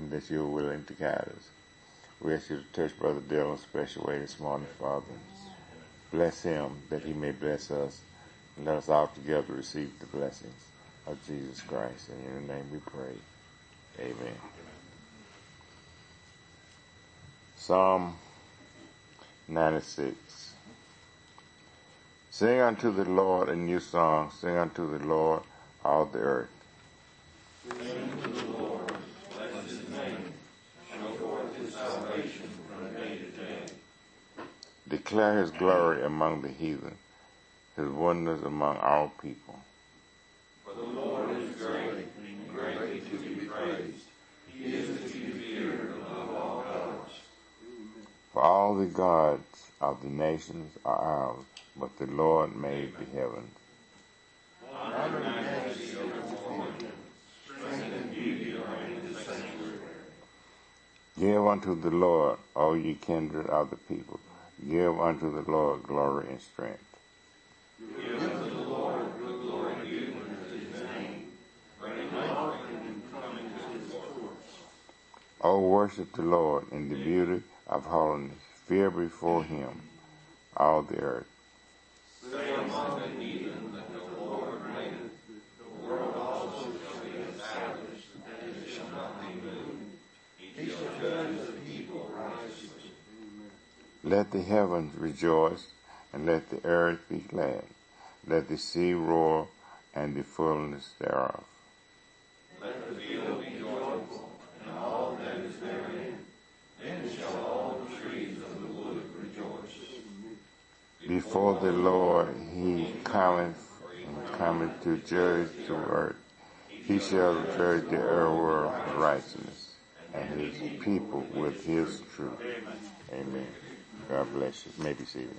and that you're willing to guide us. We ask you to touch Brother Dale in a special way this morning, Father. Bless him that he may bless us, and let us all together receive the blessings of Jesus Christ. And in your name we pray. Amen. Psalm 96. Sing unto the Lord a new song. Sing unto the Lord all the earth. Sing to the Lord, bless his name, show forth his salvation from day to day. Declare his glory among the heathen, his wonders among all people. For the Lord is great and greatly to be praised. He is to be feared above all gods. For all the gods of the nations are ours, but the Lord made the heavens. Honor and majesty are before him. Strength and beauty are in his sanctuary. Give unto the Lord, O ye kindred of the people. Give unto the Lord glory and strength. Give unto the Lord good glory due unto his name. Bring offering and come into his courts. O worship the Lord in the beauty of holiness. Fear before him all the earth. Say among the heathen that the Lord reigneth. The world also shall be established, and it shall not be moved. He shall judge the people righteously. Let the heavens rejoice, and let the earth be glad. Let the sea roar, and the fullness thereof. Let the field be joyful, and all that is therein. Then shall all the trees of the wood rejoice. Before the Lord he cometh, and cometh to judge the earth. He shall judge the world with righteousness, and his people with his truth. Amen. God bless you. You may be seated.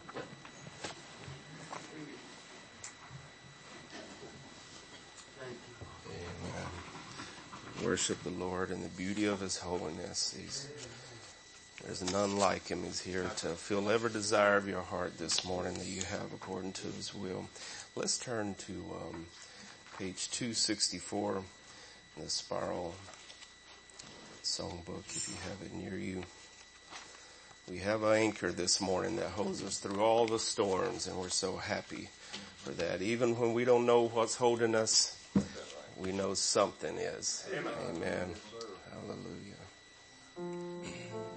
Amen. Worship the Lord in the beauty of his holiness. There's none like him. He's here to fill every desire of your heart this morning that you have according to his will. Let's turn to page 264 in the Spiral Songbook, if you have it near you. We have an anchor this morning that holds us through all the storms, and we're so happy for that. Even when we don't know what's holding us, we know something is. Amen. Hallelujah.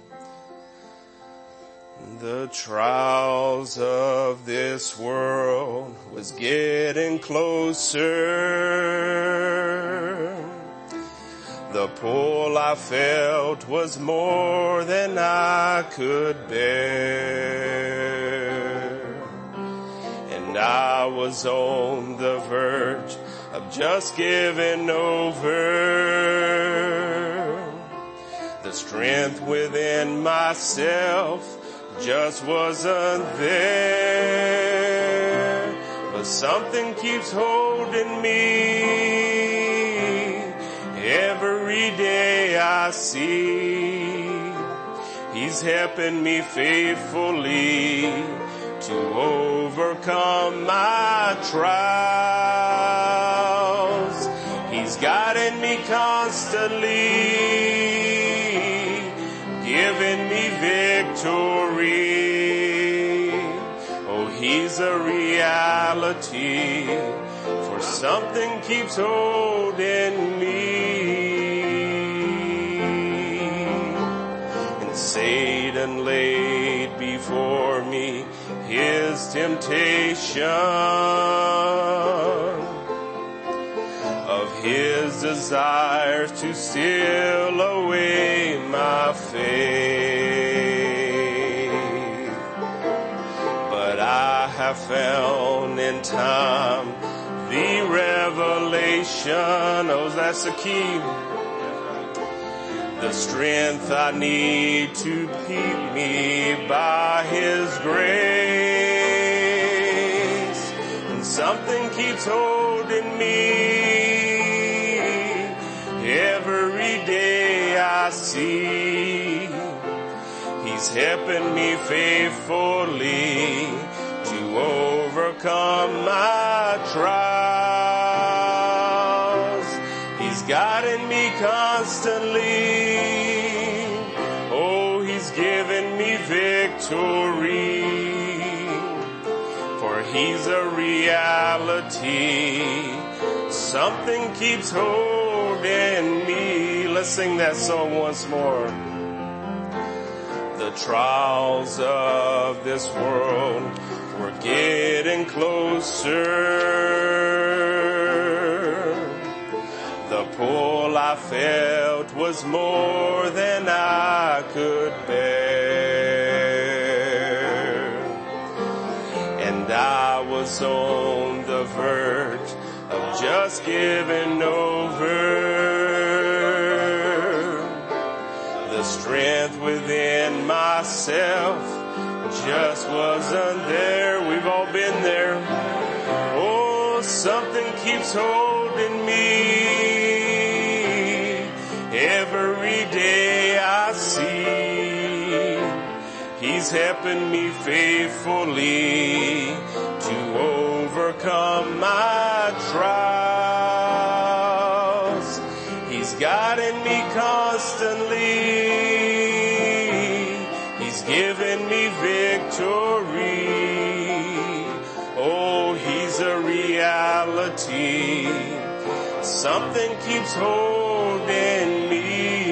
The trials of this world was getting closer. The pull I felt was more than I could bear. And I was on the verge of just giving over. The strength within myself just wasn't there. But something keeps holding me. Every day I see he's helping me faithfully to overcome my trials. He's guiding me constantly, giving me victory. Oh, he's a reality, for something keeps holding me. And Satan laid before me his temptation of his desires to steal away my faith. But I have found in time the revelation, oh, that's the key, the strength I need to keep me by his grace. And something keeps holding me. Every day I see he's helping me faithfully to overcome my trials. He's guiding me constantly. Oh, he's given me victory. For he's a reality. Something keeps holding me. Let's sing that song once more. The trials of this world were getting closer. The pull I felt was more than I could bear. And I was on the verge of just giving over. The strength within myself just wasn't there. We've all been there. Oh, something keeps holding me. Every day I see he's helping me faithfully to overcome my trials. He's guiding me constantly. He's giving me victory. Oh, he's a reality. Something keeps holding me.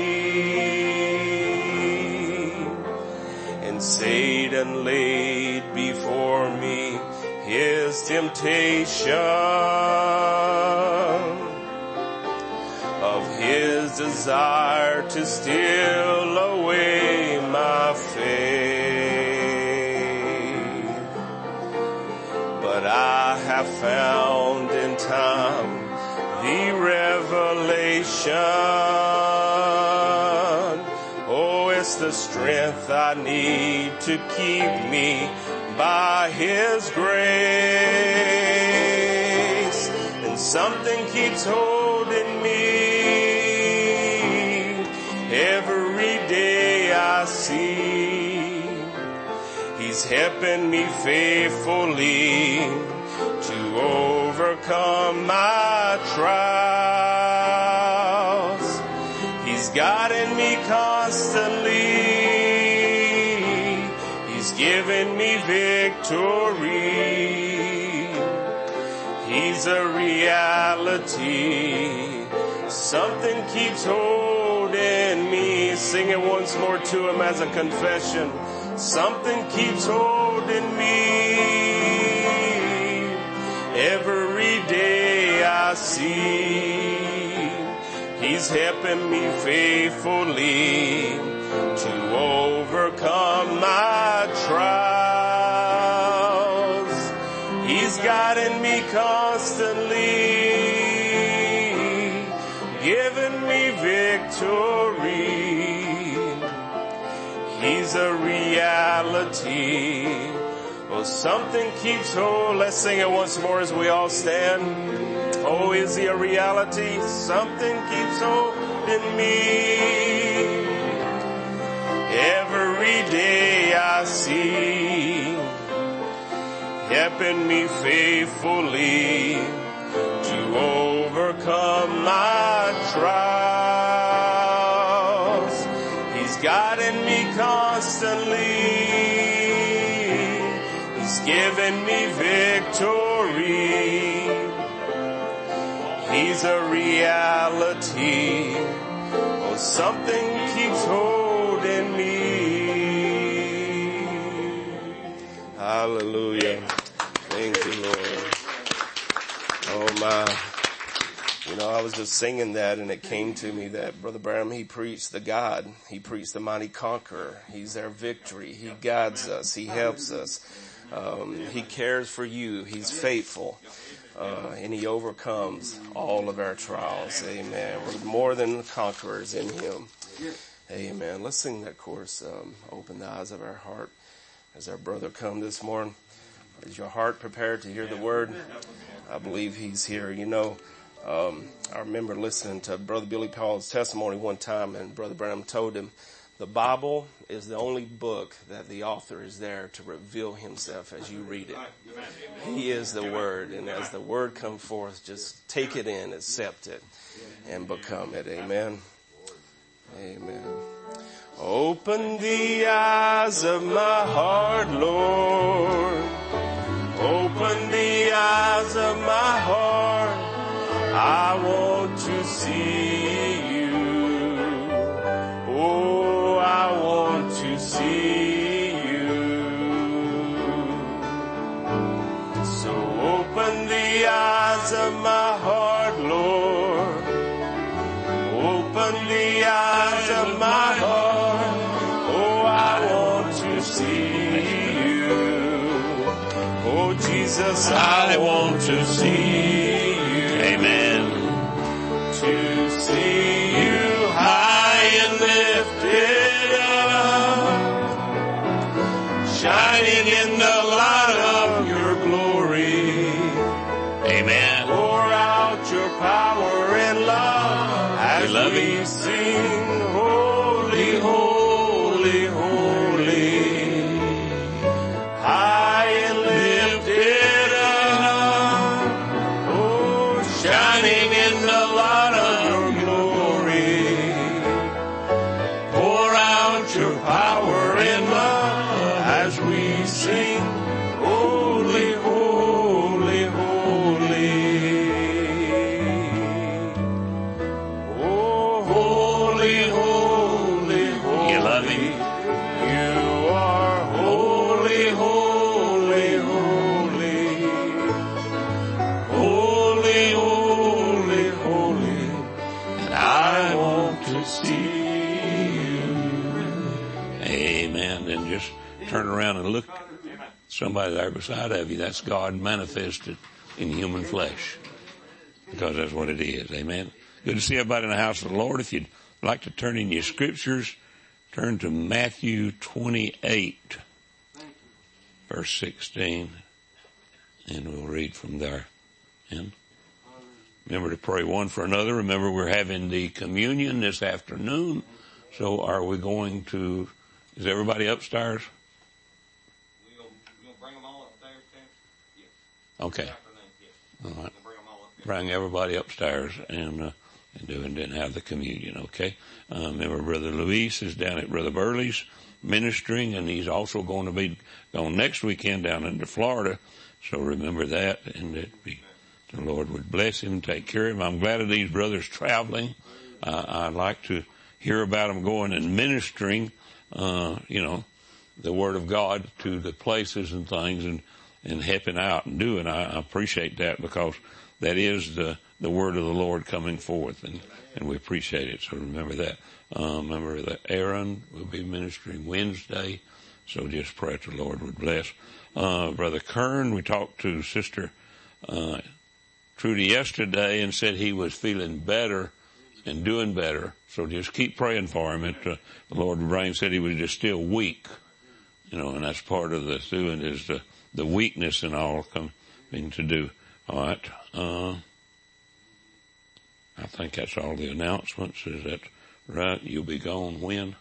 And Satan laid before me his temptation of his desire to steal away my faith. But I have found in time the revelation. Oh, it's the strength I need to keep me by his grace. And something keeps holding me. Every day I see he's helping me faithfully to overcome my trials. He's guiding me constantly. He's giving me victory. He's a reality. Something keeps holding me. Sing it once more to him as a confession. Something keeps holding me. Every day I see he's helping me faithfully to overcome my trials. He's guiding me constantly, giving me victory. He's a reality. Oh, something keeps hold. Let's sing it once more as we all stand. Oh, is he a reality? Something keeps holding me. Every day I see, helping me faithfully to overcome my trials. He's guiding me constantly. He's giving me victory. He's a reality. Oh, something keeps holding me. Hallelujah. Thank you, Lord. Oh my. You know, I was just singing that and it came to me that Brother Branham, he preached the God. He preached the mighty conqueror. He's our victory. He guides us. He helps us. He cares for you. He's faithful. And he overcomes all of our trials. Amen. We're more than conquerors in him. Amen. Let's sing that chorus. Open the eyes of our heart as our brother come this morning. Is your heart prepared to hear the word? I believe he's here. You know, I remember listening to Brother Billy Paul's testimony one time, and Brother Branham told him, the Bible is the only book that the author is there to reveal himself as you read it. He is the Word, and as the Word comes forth, just take it in, accept it, and become it. Amen. Amen. Open the eyes of my heart, Lord. Open the eyes of my heart. I want to see you. Oh, I want to see you. So open the eyes of my heart, Lord. Open the eyes of my heart. Oh, I want to see you. Oh, Jesus, I want to see you. Amen. To see you high and lifted up, shining in the light of your glory. Amen. Pour out your power and love as we sing, holy, holy, holy. High and lifted up, oh, shining in the light of your glory. Pour out your power and love as we sing, holy, holy, holy. Oh, holy, holy, holy. You love him? You are holy, holy, holy. Holy, holy, holy. And I want to see you. Amen. Then just turn around and look at somebody there beside of you. That's God manifested in human flesh. Because that's what it is. Amen. Good to see everybody in the house of the Lord. If you'd like to turn in your scriptures, turn to Matthew 28, verse 16, and we'll read from there. And remember to pray one for another. Remember, we're having the communion this afternoon. So are we going to, is everybody upstairs? We'll bring them all upstairs, Tim? Yes. Okay. This afternoon, yes. All right. We'll bring them all upstairs. Bring everybody upstairs and then have the communion, okay? Remember, Brother Luis is down at Brother Burley's ministering, and he's also going to be going next weekend down into Florida. So remember that, and the Lord would bless him, take care of him. I'm glad of these brothers traveling. I'd like to hear about them going and ministering, the Word of God to the places and things and helping out and doing. I appreciate that because that is the Word of the Lord coming forth, and we appreciate it. So remember that. Remember that Aaron will be ministering Wednesday, so just pray that the Lord would bless. Brother Kern, we talked to Sister Trudy yesterday and said he was feeling better and doing better, so just keep praying for him. The Lord Brain said he was just still weak, and that's part of the doing is the weakness and all coming to do. All right. I think that's all the announcements. Is that right? You'll be gone when?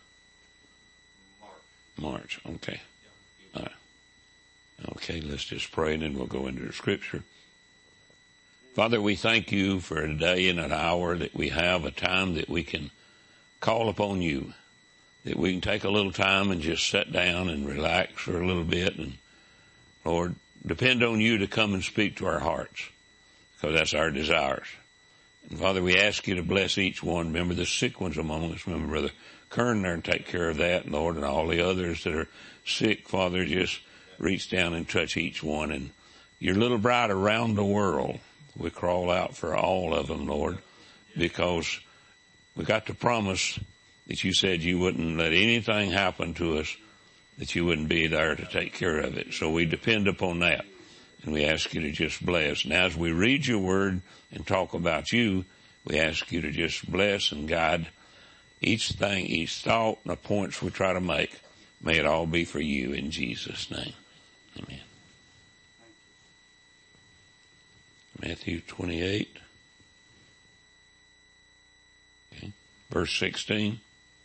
March. Okay. All right. Okay, let's just pray and then we'll go into the scripture. Father, we thank you for a day and an hour that we have, a time that we can call upon you, that we can take a little time and just sit down and relax for a little bit and, Lord, depend on you to come and speak to our hearts, because that's our desires. And Father, we ask you to bless each one. Remember the sick ones among us. Remember Brother Kern there and take care of that, Lord, and all the others that are sick. Father, just reach down and touch each one. And your little bride around the world, we crawl out for all of them, Lord, because we got the promise that you said you wouldn't let anything happen to us, that you wouldn't be there to take care of it. So we depend upon that. And we ask you to just bless. Now, as we read your word and talk about you, we ask you to just bless and guide each thing, each thought, and the points we try to make. May it all be for you in Jesus' name. Amen. Matthew 28, verse 16.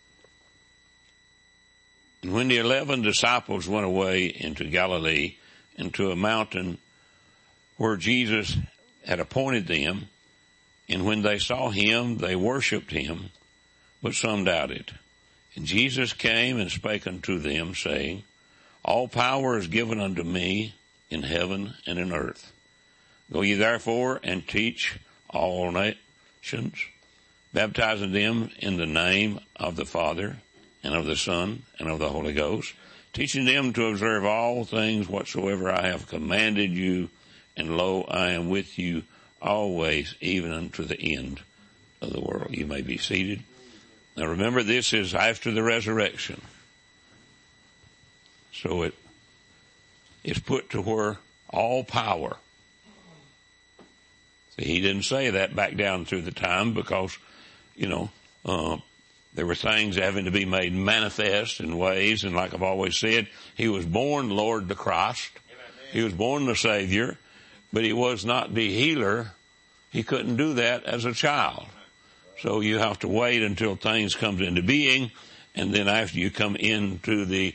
And when the 11 disciples went away into Galilee, into a mountain where Jesus had appointed them, and when they saw him, they worshipped him, but some doubted. And Jesus came and spake unto them, saying, All power is given unto me in heaven and in earth. Go ye therefore and teach all nations, baptizing them in the name of the Father and of the Son and of the Holy Ghost, teaching them to observe all things whatsoever I have commanded you, and lo, I am with you always, even unto the end of the world. You may be seated. Now remember, this is after the resurrection. So it's put to where all power. See, he didn't say that back down through the time because, there were things having to be made manifest in ways. And like I've always said, he was born Lord the Christ. He was born the Savior, but he was not the healer. He couldn't do that as a child. So you have to wait until things come into being, and then after you come into the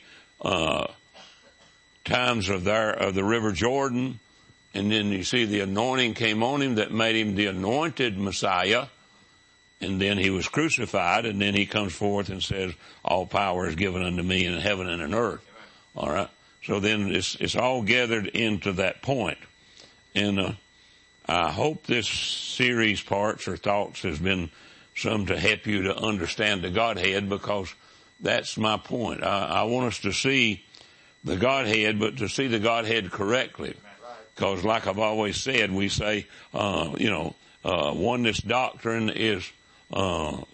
times of the River Jordan, and then you see the anointing came on him that made him the anointed Messiah, and then he was crucified, and then he comes forth and says, all power is given unto me in heaven and in earth. All right. So then it's all gathered into that point. And I hope this series parts or thoughts has been some to help you to understand the Godhead, because that's my point. I want us to see the Godhead, but to see the Godhead correctly. Because like I've always said, we say, oneness doctrine is, the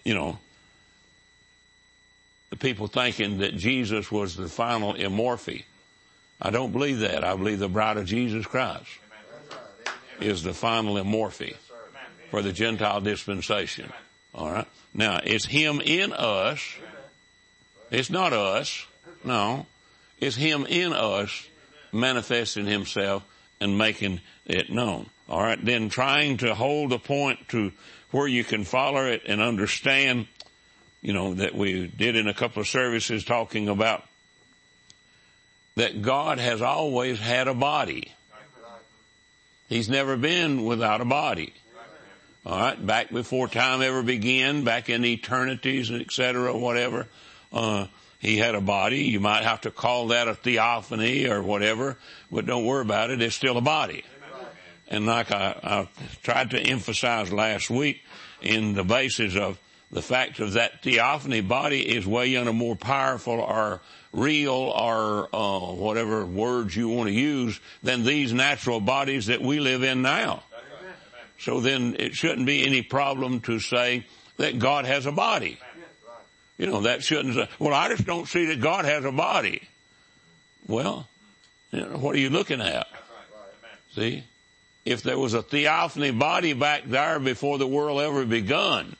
people thinking that Jesus was the final immorphe. I don't believe that. I believe the bride of Jesus Christ is the final immorphe for the Gentile dispensation. All right. Now, it's him in us. It's not us. No. It's him in us manifesting himself and making it known. All right. Then trying to hold a point to where you can follow it and understand, that we did in a couple of services talking about that God has always had a body. He's never been without a body. All right, back before time ever began, back in eternities, etc., whatever, he had a body. You might have to call that a theophany or whatever, but don't worry about it. It's still a body. And like I tried to emphasize last week, in the basis of the fact of that theophany body is way under more powerful or real or whatever words you want to use than these natural bodies that we live in now. So then it shouldn't be any problem to say that God has a body. That shouldn't say, well, I just don't see that God has a body. Well, what are you looking at? See? If there was a theophany body back there before the world ever begun,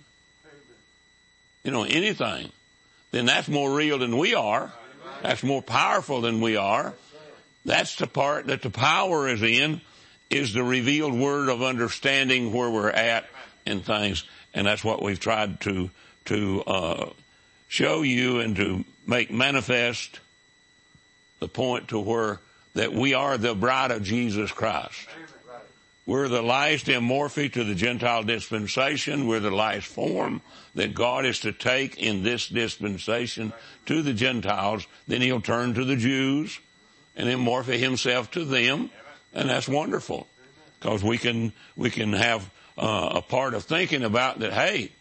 anything, then that's more real than we are. That's more powerful than we are. That's the part that the power is in, is the revealed word of understanding where we're at and things. And that's what we've tried to show you and to make manifest the point to where that we are the bride of Jesus Christ. We're the last immorphe to the Gentile dispensation. We're the last form that God is to take in this dispensation to the Gentiles. Then he'll turn to the Jews and immorphe himself to them. And that's wonderful, because we can have a part of thinking about that, hey,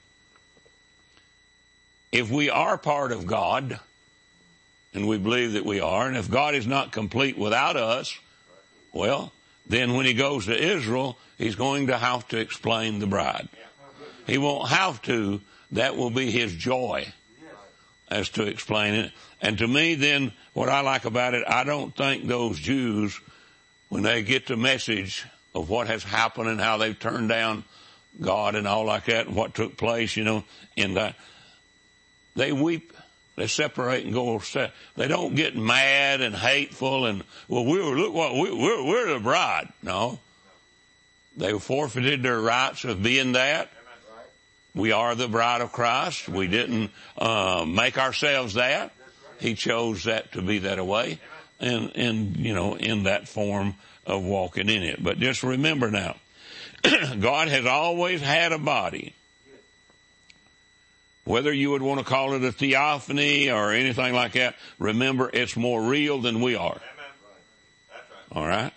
if we are part of God, and we believe that we are, and if God is not complete without us, well, then when he goes to Israel, he's going to have to explain the bride. He won't have to. That will be his joy as to explain it. And to me, then, what I like about it, I don't think those Jews, when they get the message of what has happened and how they've turned down God and all like that and what took place, in that, they weep. They separate and go. They don't get mad and hateful and, well, we're the bride. No. They forfeited their rights of being that. We are the bride of Christ. We didn't make ourselves that. He chose that to be that way. And in that form of walking in it. But just remember now, God has always had a body. Whether you would want to call it a theophany or anything like that, remember it's more real than we are. All right?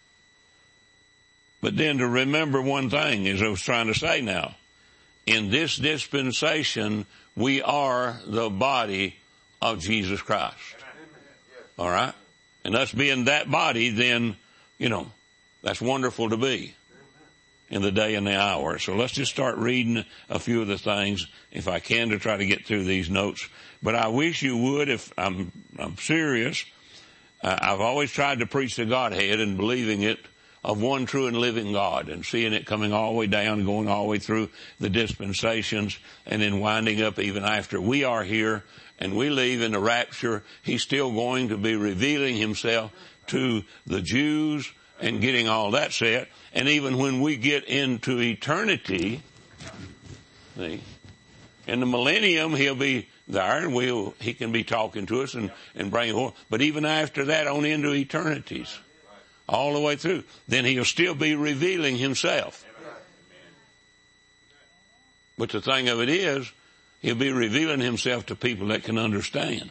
But then to remember one thing, as I was trying to say now, in this dispensation, we are the body of Jesus Christ. All right? And us being that body, then, that's wonderful to be in the day and the hour. So let's just start reading a few of the things, if I can, to try to get through these notes. But I wish you would, if I'm serious. I've always tried to preach the Godhead and believing it of one true and living God, and seeing it coming all the way down, going all the way through the dispensations, and then winding up even after we are here and we leave in the rapture. He's still going to be revealing himself to the Jews and getting all that set. And even when we get into eternity, see, in the millennium, he'll be there, and he can be talking to us and bring it home. But even after that, on into eternities, all the way through, then he'll still be revealing himself. But the thing of it is, he'll be revealing himself to people that can understand,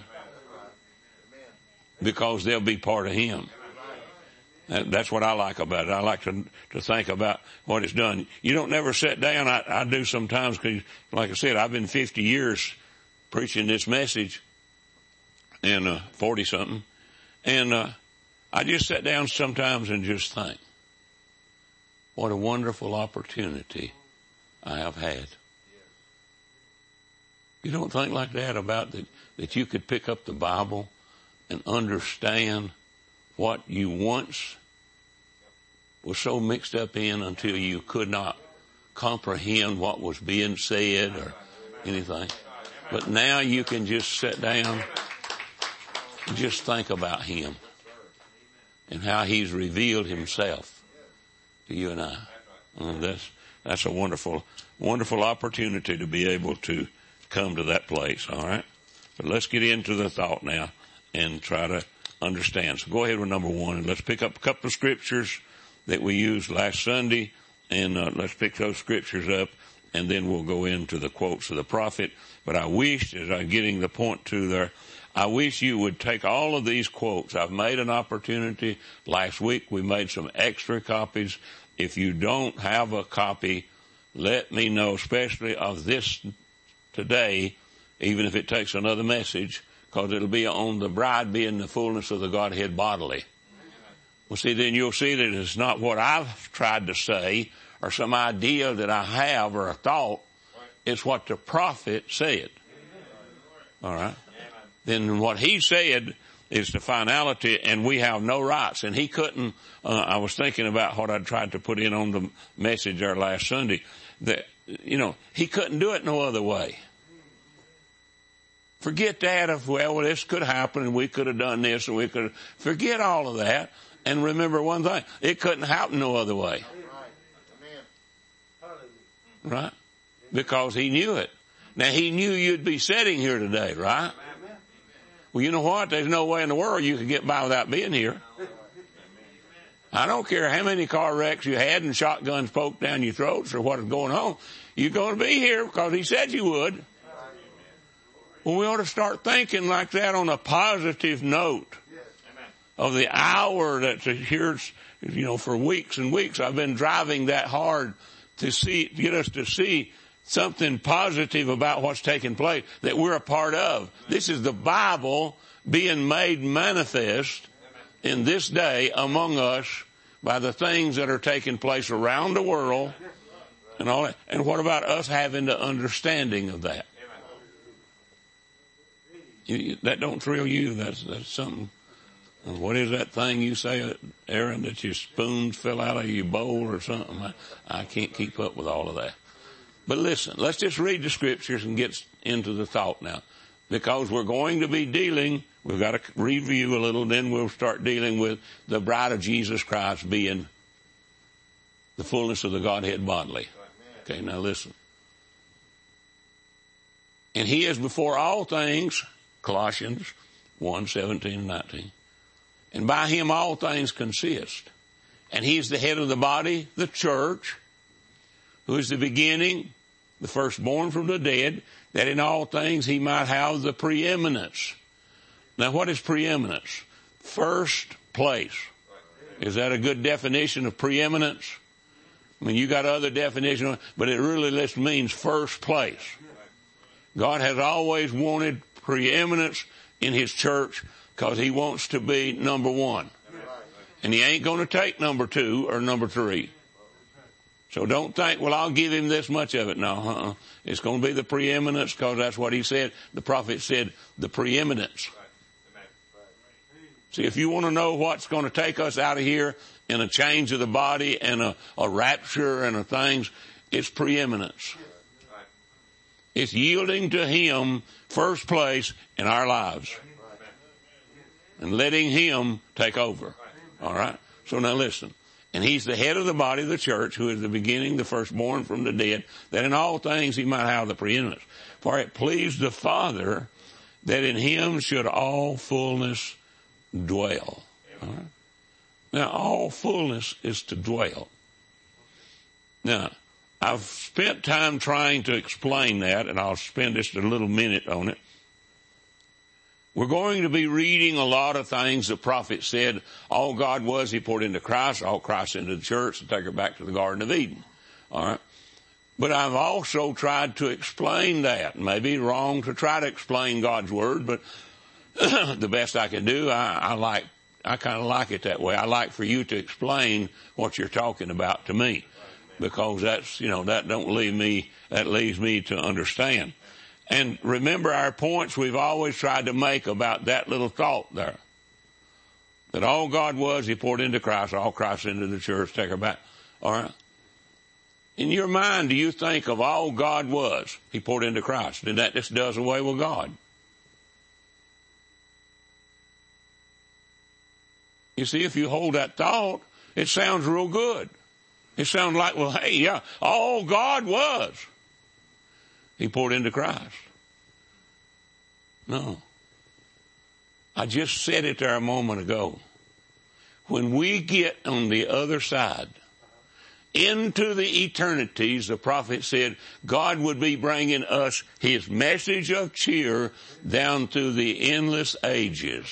because they'll be part of him. That's what I like about it. I like to think about what it's done. You don't never sit down. I do sometimes, because, like I said, I've been 50 years preaching this message, and 40-something. And I just sit down sometimes and just think, what a wonderful opportunity I have had. You don't think like that about that you could pick up the Bible and understand what you once was so mixed up in until you could not comprehend what was being said or anything. But now you can just sit down and just think about him and how he's revealed himself to you and I. And that's a wonderful, wonderful opportunity to be able to come to that place. All right. But let's get into the thought now and try to understand. So go ahead with number one, and let's pick up a couple of scriptures that we used last Sunday, and let's pick those scriptures up, and then we'll go into the quotes of the prophet. But I wish, as I'm getting the point to there, I wish you would take all of these quotes. I've made an opportunity. Last week we made some extra copies. If you don't have a copy, let me know, especially of this today, even if it takes another message, because it'll be on the bride being the fullness of the Godhead bodily. Well, see, then you'll see that it's not what I've tried to say or some idea that I have or a thought. It's what the prophet said. All right? Then what he said is the finality, and we have no rights. And he couldn't, I was thinking about what I tried to put in on the message there last Sunday, that, he couldn't do it no other way. Forget that of, well, this could happen and we could have done this and we could have, forget all of that. And remember one thing, it couldn't happen no other way. Right? Because he knew it. Now he knew you'd be sitting here today, right? Well, you know what? There's no way in the world you could get by without being here. I don't care how many car wrecks you had and shotguns poked down your throats or what is going on. You're going to be here because he said you would. Well, we ought to start thinking like that on a positive note of the hour that's here. For weeks and weeks I've been driving that hard to get us to see something positive about what's taking place that we're a part of. This is the Bible being made manifest in this day among us by the things that are taking place around the world and all that. And what about us having the understanding of that? That don't thrill you? That's something. What is that thing you say, Aaron, that your spoons fell out of your bowl or something? I can't keep up with all of that. But listen, let's just read the scriptures and get into the thought now. Because we're going to be we've got to review a little, then we'll start dealing with the bride of Jesus Christ being the fullness of the Godhead bodily. Okay, now listen. And he is before all things, Colossians 1:17 and 19. And by him all things consist. And he's the head of the body, the church, who is the beginning, the firstborn from the dead, that in all things he might have the preeminence. Now, what is preeminence? First place. Is that a good definition of preeminence? I mean, you got other definitions, but it really just means first place. God has always wanted preeminence in his church because he wants to be number one. And he ain't going to take number 2 or number 3. So don't think, well, I'll give him this much of it. No, It's going to be the preeminence because that's what he said. The prophet said the preeminence. See, if you want to know what's going to take us out of here in a change of the body and a rapture and things, it's preeminence. It's yielding to him first place in our lives and letting him take over. All right? So now listen. And he's the head of the body of the church, who is the beginning, the firstborn from the dead, that in all things he might have the preeminence. For it pleased the Father that in him should all fullness dwell. All right? Now, all fullness is to dwell. Now, I've spent time trying to explain that, and I'll spend just a little minute on it. We're going to be reading a lot of things the prophet said. All God was, he poured into Christ, all Christ into the church, and take her back to the Garden of Eden. All right? But I've also tried to explain that. Maybe wrong to try to explain God's Word, but the best I can do, I kind of like it that way. I like for you to explain what you're talking about to me, because that's, that leaves me to understand. And remember our points we've always tried to make about that little thought there. That all God was, he poured into Christ, all Christ into the church, take her back. All right? In your mind, do you think of all God was, he poured into Christ? Then that just does away with God. You see, if you hold that thought, it sounds real good. It sounds like, well, hey, yeah, all God was, he poured into Christ. No. I just said it there a moment ago. When we get on the other side, into the eternities, the prophet said, God would be bringing us his message of cheer down through the endless ages.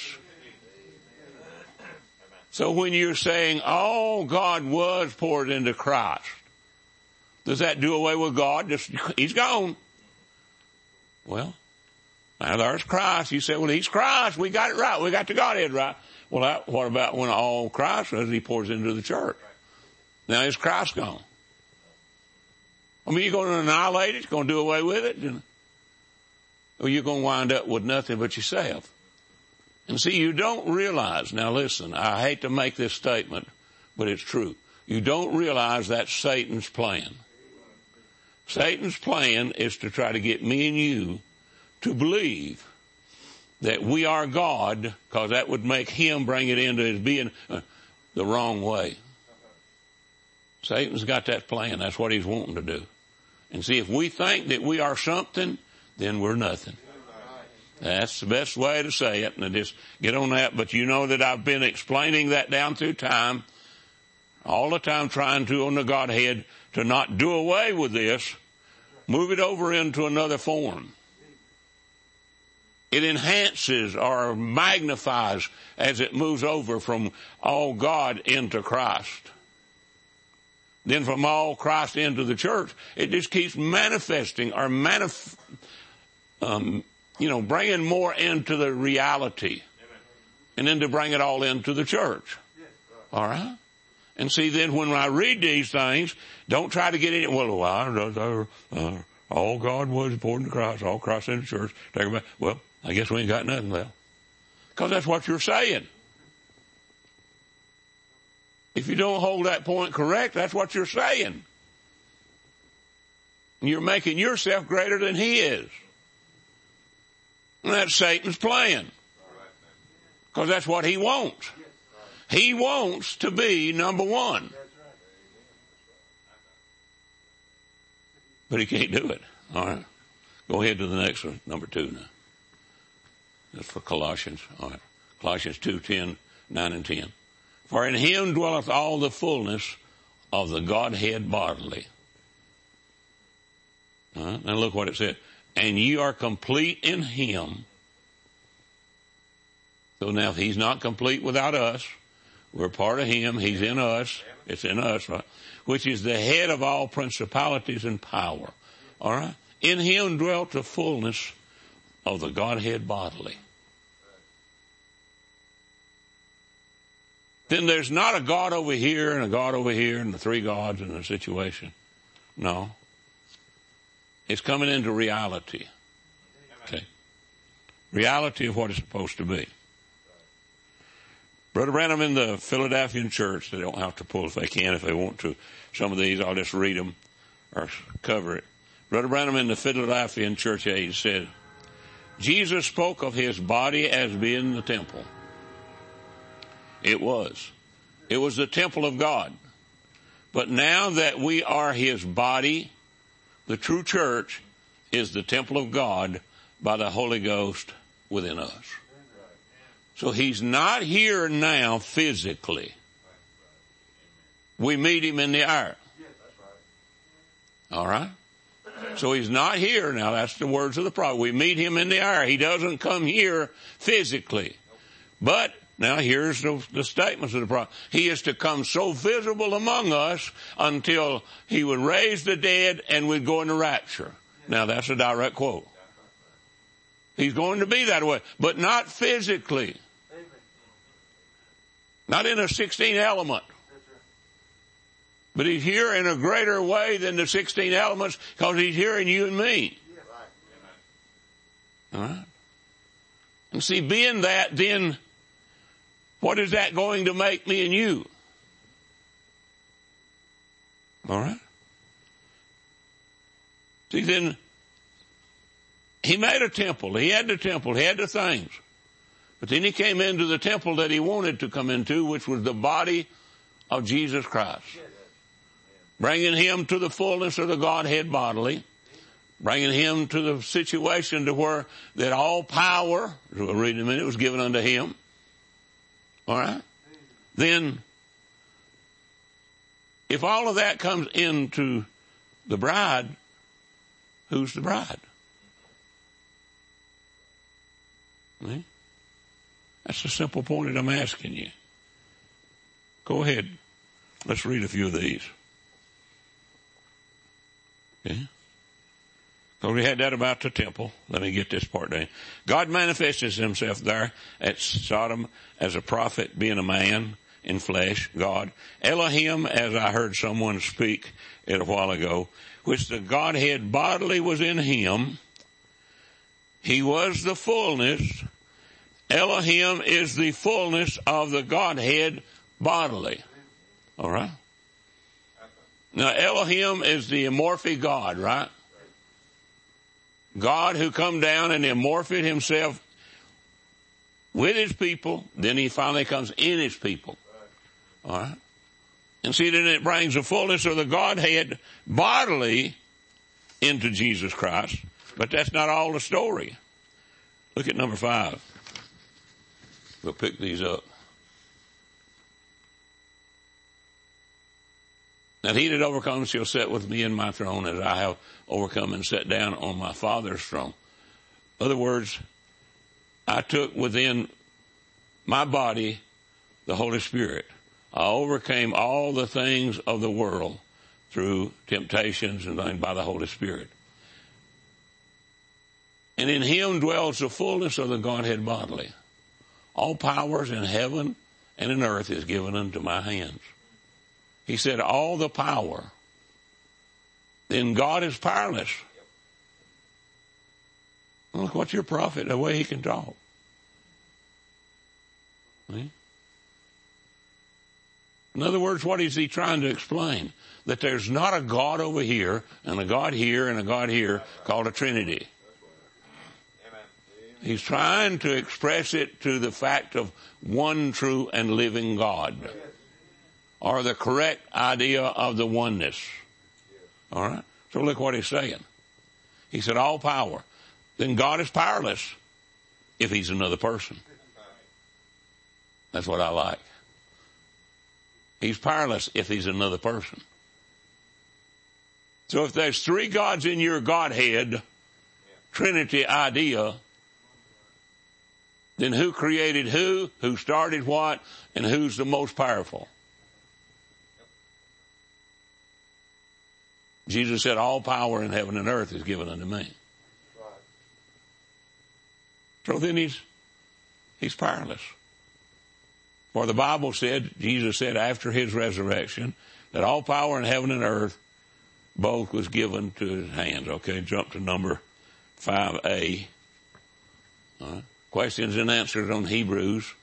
So when you're saying all God was poured into Christ, does that do away with God? He's gone. Well, now there's Christ. You say, well, he's Christ. We got it right. We got the Godhead right. Well, what about when all Christ does, he pours into the church? Now is Christ gone? I mean, you're going to annihilate it? You're going to do away with it? Or you're going to wind up with nothing but yourself? And see, you don't realize, now listen, I hate to make this statement, but it's true. You don't realize that's Satan's plan. Satan's plan is to try to get me and you to believe that we are God, because that would make him bring it into his being the wrong way. Satan's got that plan. That's what he's wanting to do. And see, if we think that we are something, then we're nothing. That's the best way to say it, and I just get on that. But you know that I've been explaining that down through time, all the time trying to, on the Godhead, to not do away with this, move it over into another form. It enhances or magnifies as it moves over from all God into Christ. Then from all Christ into the church, it just keeps manifesting or bringing more into the reality. And then to bring it all into the church. All right? And see, then when I read these things, don't try to get in, all God was poured into Christ, all Christ in the church. Well, I guess we ain't got nothing left. Because that's what you're saying. If you don't hold that point correct, that's what you're saying. You're making yourself greater than he is. And that's Satan's plan. Because that's what he wants. He wants to be number one. But he can't do it. All right. Go ahead to the next one, number 2 now. That's for Colossians. All right. Colossians 2:10, 9 and 10. For in him dwelleth all the fullness of the Godhead bodily. And look what it said. And ye are complete in him. So now if he's not complete without us, we're part of him, he's in us, it's in us, right? Which is the head of all principalities and power. All right? In him dwelt the fullness of the Godhead bodily. Then there's not a God over here and a God over here and the three gods in the situation. No. It's coming into reality. Okay. Reality of what it's supposed to be. Brother Branham in the Philadelphian church, they don't have to pull if they can, if they want to. Some of these, I'll just read them or cover it. Brother Branham in the Philadelphian church age said, Jesus spoke of his body as being the temple. It was. It was the temple of God. But now that we are his body, the true church is the temple of God by the Holy Ghost within us. So he's not here now physically. We meet him in the air. All right? So he's not here now. That's the words of the prophet. We meet him in the air. He doesn't come here physically. But now here's the statements of the prophet. He is to come so visible among us until he would raise the dead and we'd go into rapture. Now that's a direct quote. He's going to be that way, but not physically. Not in a 16 element. But he's here in a greater way than the 16 elements because he's here in you and me. All right? And see, being that, then what is that going to make me and you? All right? See, then he made a temple. He had the temple. He had the things. But then he came into the temple that he wanted to come into, which was the body of Jesus Christ. Bringing him to the fullness of the Godhead bodily. Bringing him to the situation to where that all power, we'll read in a minute, was given unto him. All right? Then, if all of that comes into the bride, who's the bride? See? That's the simple point that I'm asking you. Go ahead. Let's read a few of these. Okay? So we had that about the temple. Let me get this part down. God manifested himself there at Sodom as a prophet, being a man in flesh, God. Elohim, as I heard someone speak it a while ago, which the Godhead bodily was in him. He was the fullness. Elohim is the fullness of the Godhead bodily. All right? Now, Elohim is the amorphic God, right? God who come down and amorphed himself with his people, then he finally comes in his people. All right? And see, then it brings the fullness of the Godhead bodily into Jesus Christ. But that's not all the story. Look at number 5. We'll pick these up. That he that overcomes shall sit with me in my throne as I have overcome and sat down on my Father's throne. In other words, I took within my body the Holy Spirit. I overcame all the things of the world through temptations and things by the Holy Spirit. And in him dwells the fullness of the Godhead bodily. All powers in heaven and in earth is given unto my hands. He said, all the power. Then God is powerless. Look, what's your prophet, the way he can talk? See? In other words, what is he trying to explain? That there's not a God over here, and a God here, and a God here, called a Trinity. He's trying to express it to the fact of one true and living God. Or the correct idea of the oneness. All right? So look what he's saying. He said, all power. Then God is powerless if he's another person. That's what I like. He's powerless if he's another person. So if there's three gods in your Godhead, Trinity idea, then who created who started what, and who's the most powerful? Jesus said, all power in heaven and earth is given unto me. So then he's powerless. For the Bible said, Jesus said after his resurrection, that all power in heaven and earth both was given to his hands. Okay, jump to number 5a. All right. Questions and answers on Hebrews.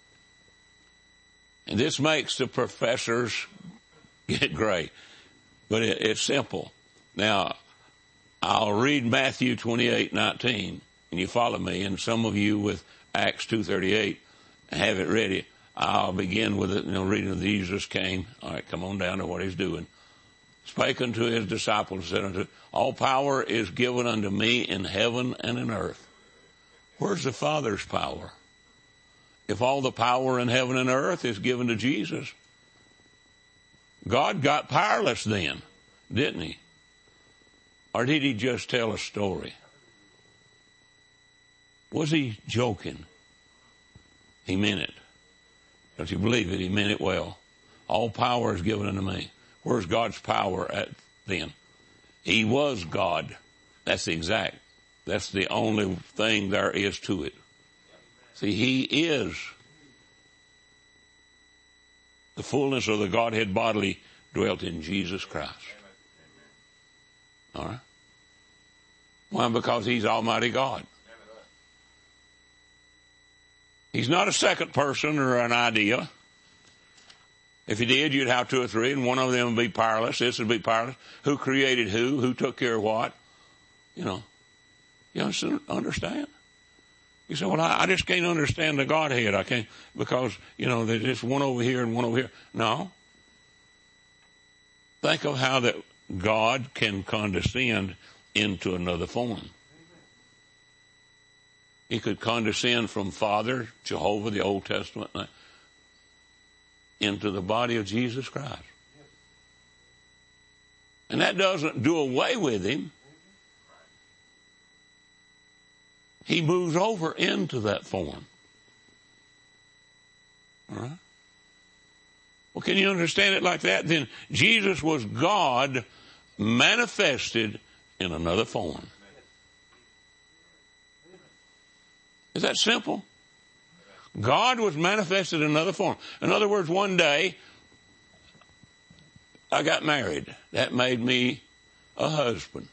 And this makes the professors get great. But it's simple. Now, I'll read Matthew 28:19, and you follow me, and some of you with Acts 2:38 have it ready. I'll begin with it, reading of Jesus came. All right, come on down to what he's doing. Spake unto his disciples, said unto, all power is given unto me in heaven and in earth. Where's the Father's power? If all the power in heaven and earth is given to Jesus, God got powerless then, didn't he? Or did he just tell a story? Was he joking? He meant it. Don't you believe it? He meant it well. All power is given unto me. Where's God's power at then? He was God. That's the only thing there is to it. See, he is the fullness of the Godhead bodily dwelt in Jesus Christ. All right? Why? Because he's Almighty God. He's not a second person or an idea. If he did, you'd have two or three, and one of them would be powerless. This would be powerless. Who created who? Who took care of what? You understand? You say, well, I just can't understand the Godhead. I can't, because, there's just one over here and one over here. No. Think of how that God can condescend into another form. He could condescend from Father, Jehovah, the Old Testament, into the body of Jesus Christ. And that doesn't do away with him. He moves over into that form. All right? Well, can you understand it like that? Then Jesus was God manifested in another form. Is that simple? God was manifested in another form. In other words, one day, I got married. That made me a husband.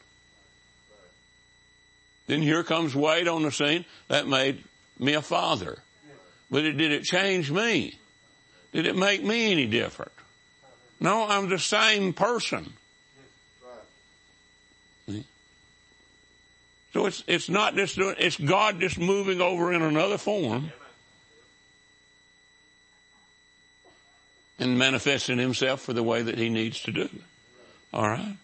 Then here comes Wade on the scene. That made me a father. But did it change me? Did it make me any different? No, I'm the same person. So it's not just doing, it's God just moving over in another form and manifesting himself for the way that he needs to do. All right?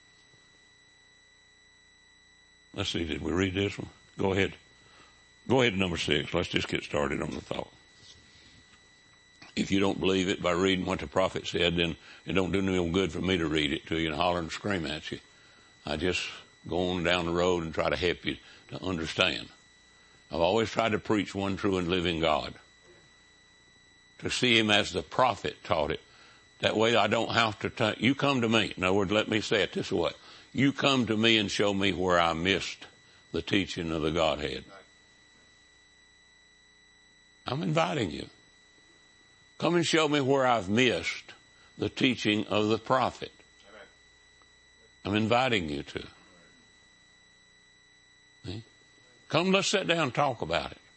Let's see, did we read this one? Go ahead. Go ahead to number 6. Let's just get started on the thought. If you don't believe it by reading what the prophet said, then it don't do no good for me to read it to you and holler and scream at you. I just go on down the road and try to help you to understand. I've always tried to preach one true and living God. To see him as the prophet taught it. That way I don't have to you come to me. In other words, let me say it this way. You come to me and show me where I missed the teaching of the Godhead. I'm inviting you. Come and show me where I've missed the teaching of the prophet. I'm inviting you to. See? Come, let's sit down and talk about it.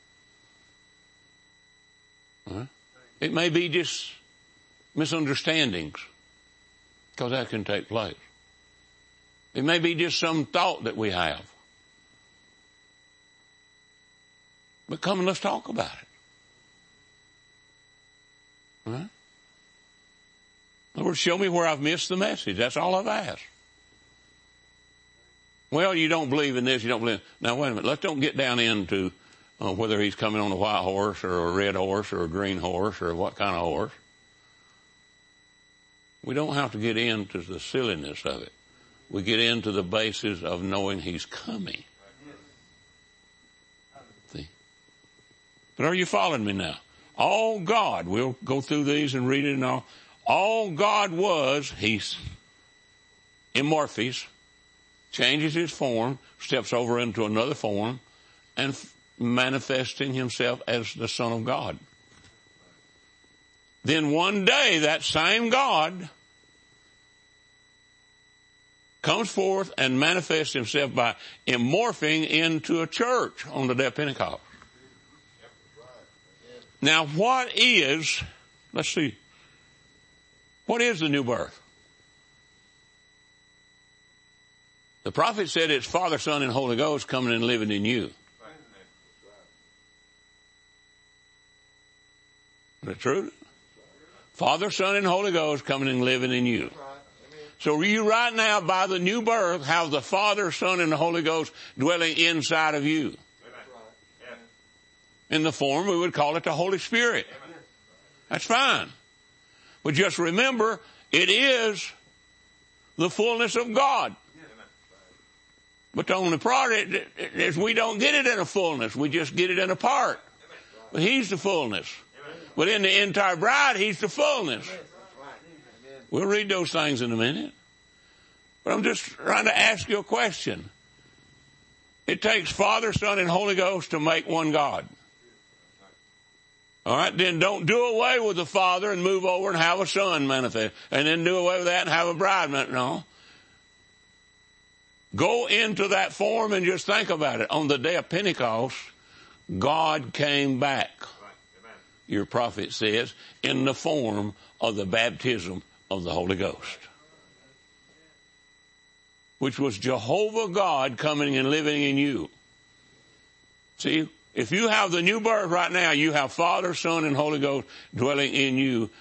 Right? It may be just misunderstandings, because that can take place. It may be just some thought that we have. But come and let's talk about it. Right? In other words, show me where I've missed the message. That's all I've asked. Well, you don't believe in this, you don't believe. Now, wait a minute. Let's don't get down into whether he's coming on a white horse or a red horse or a green horse or what kind of horse. We don't have to get into the silliness of it. we get into the basis of knowing He's coming. See? But are you following me now? All God, we'll go through these and read it and all God was, He's Immorphes, changes His form, steps over into another form, and manifesting Himself as the Son of God. Then one day that same God comes forth and manifests Himself by immorphing into a church on the day of Pentecost. Now what is the new birth? The prophet said it's Father, Son, and Holy Ghost coming and living in you. Is that true? Father, Son, and Holy Ghost coming and living in you. So you right now, by the new birth, have the Father, Son, and the Holy Ghost dwelling inside of you. In the form, we would call it the Holy Spirit. That's fine. But just remember, it is the fullness of God. But the only problem is we don't get it in a fullness. We just get it in a part. But He's the fullness. But in the entire bride, He's the fullness. We'll read those things in a minute. But I'm just trying to ask you a question. It takes Father, Son, and Holy Ghost to make one God. All right, then don't do away with the Father and move over and have a Son manifest. And then do away with that and have a bride. No. Go into that form and just think about it. On the day of Pentecost, God came back, your prophet says, in the form of the baptism of the Holy Ghost, which was Jehovah God coming and living in you. See, if you have the new birth right now, you have Father, Son, and Holy Ghost dwelling in you.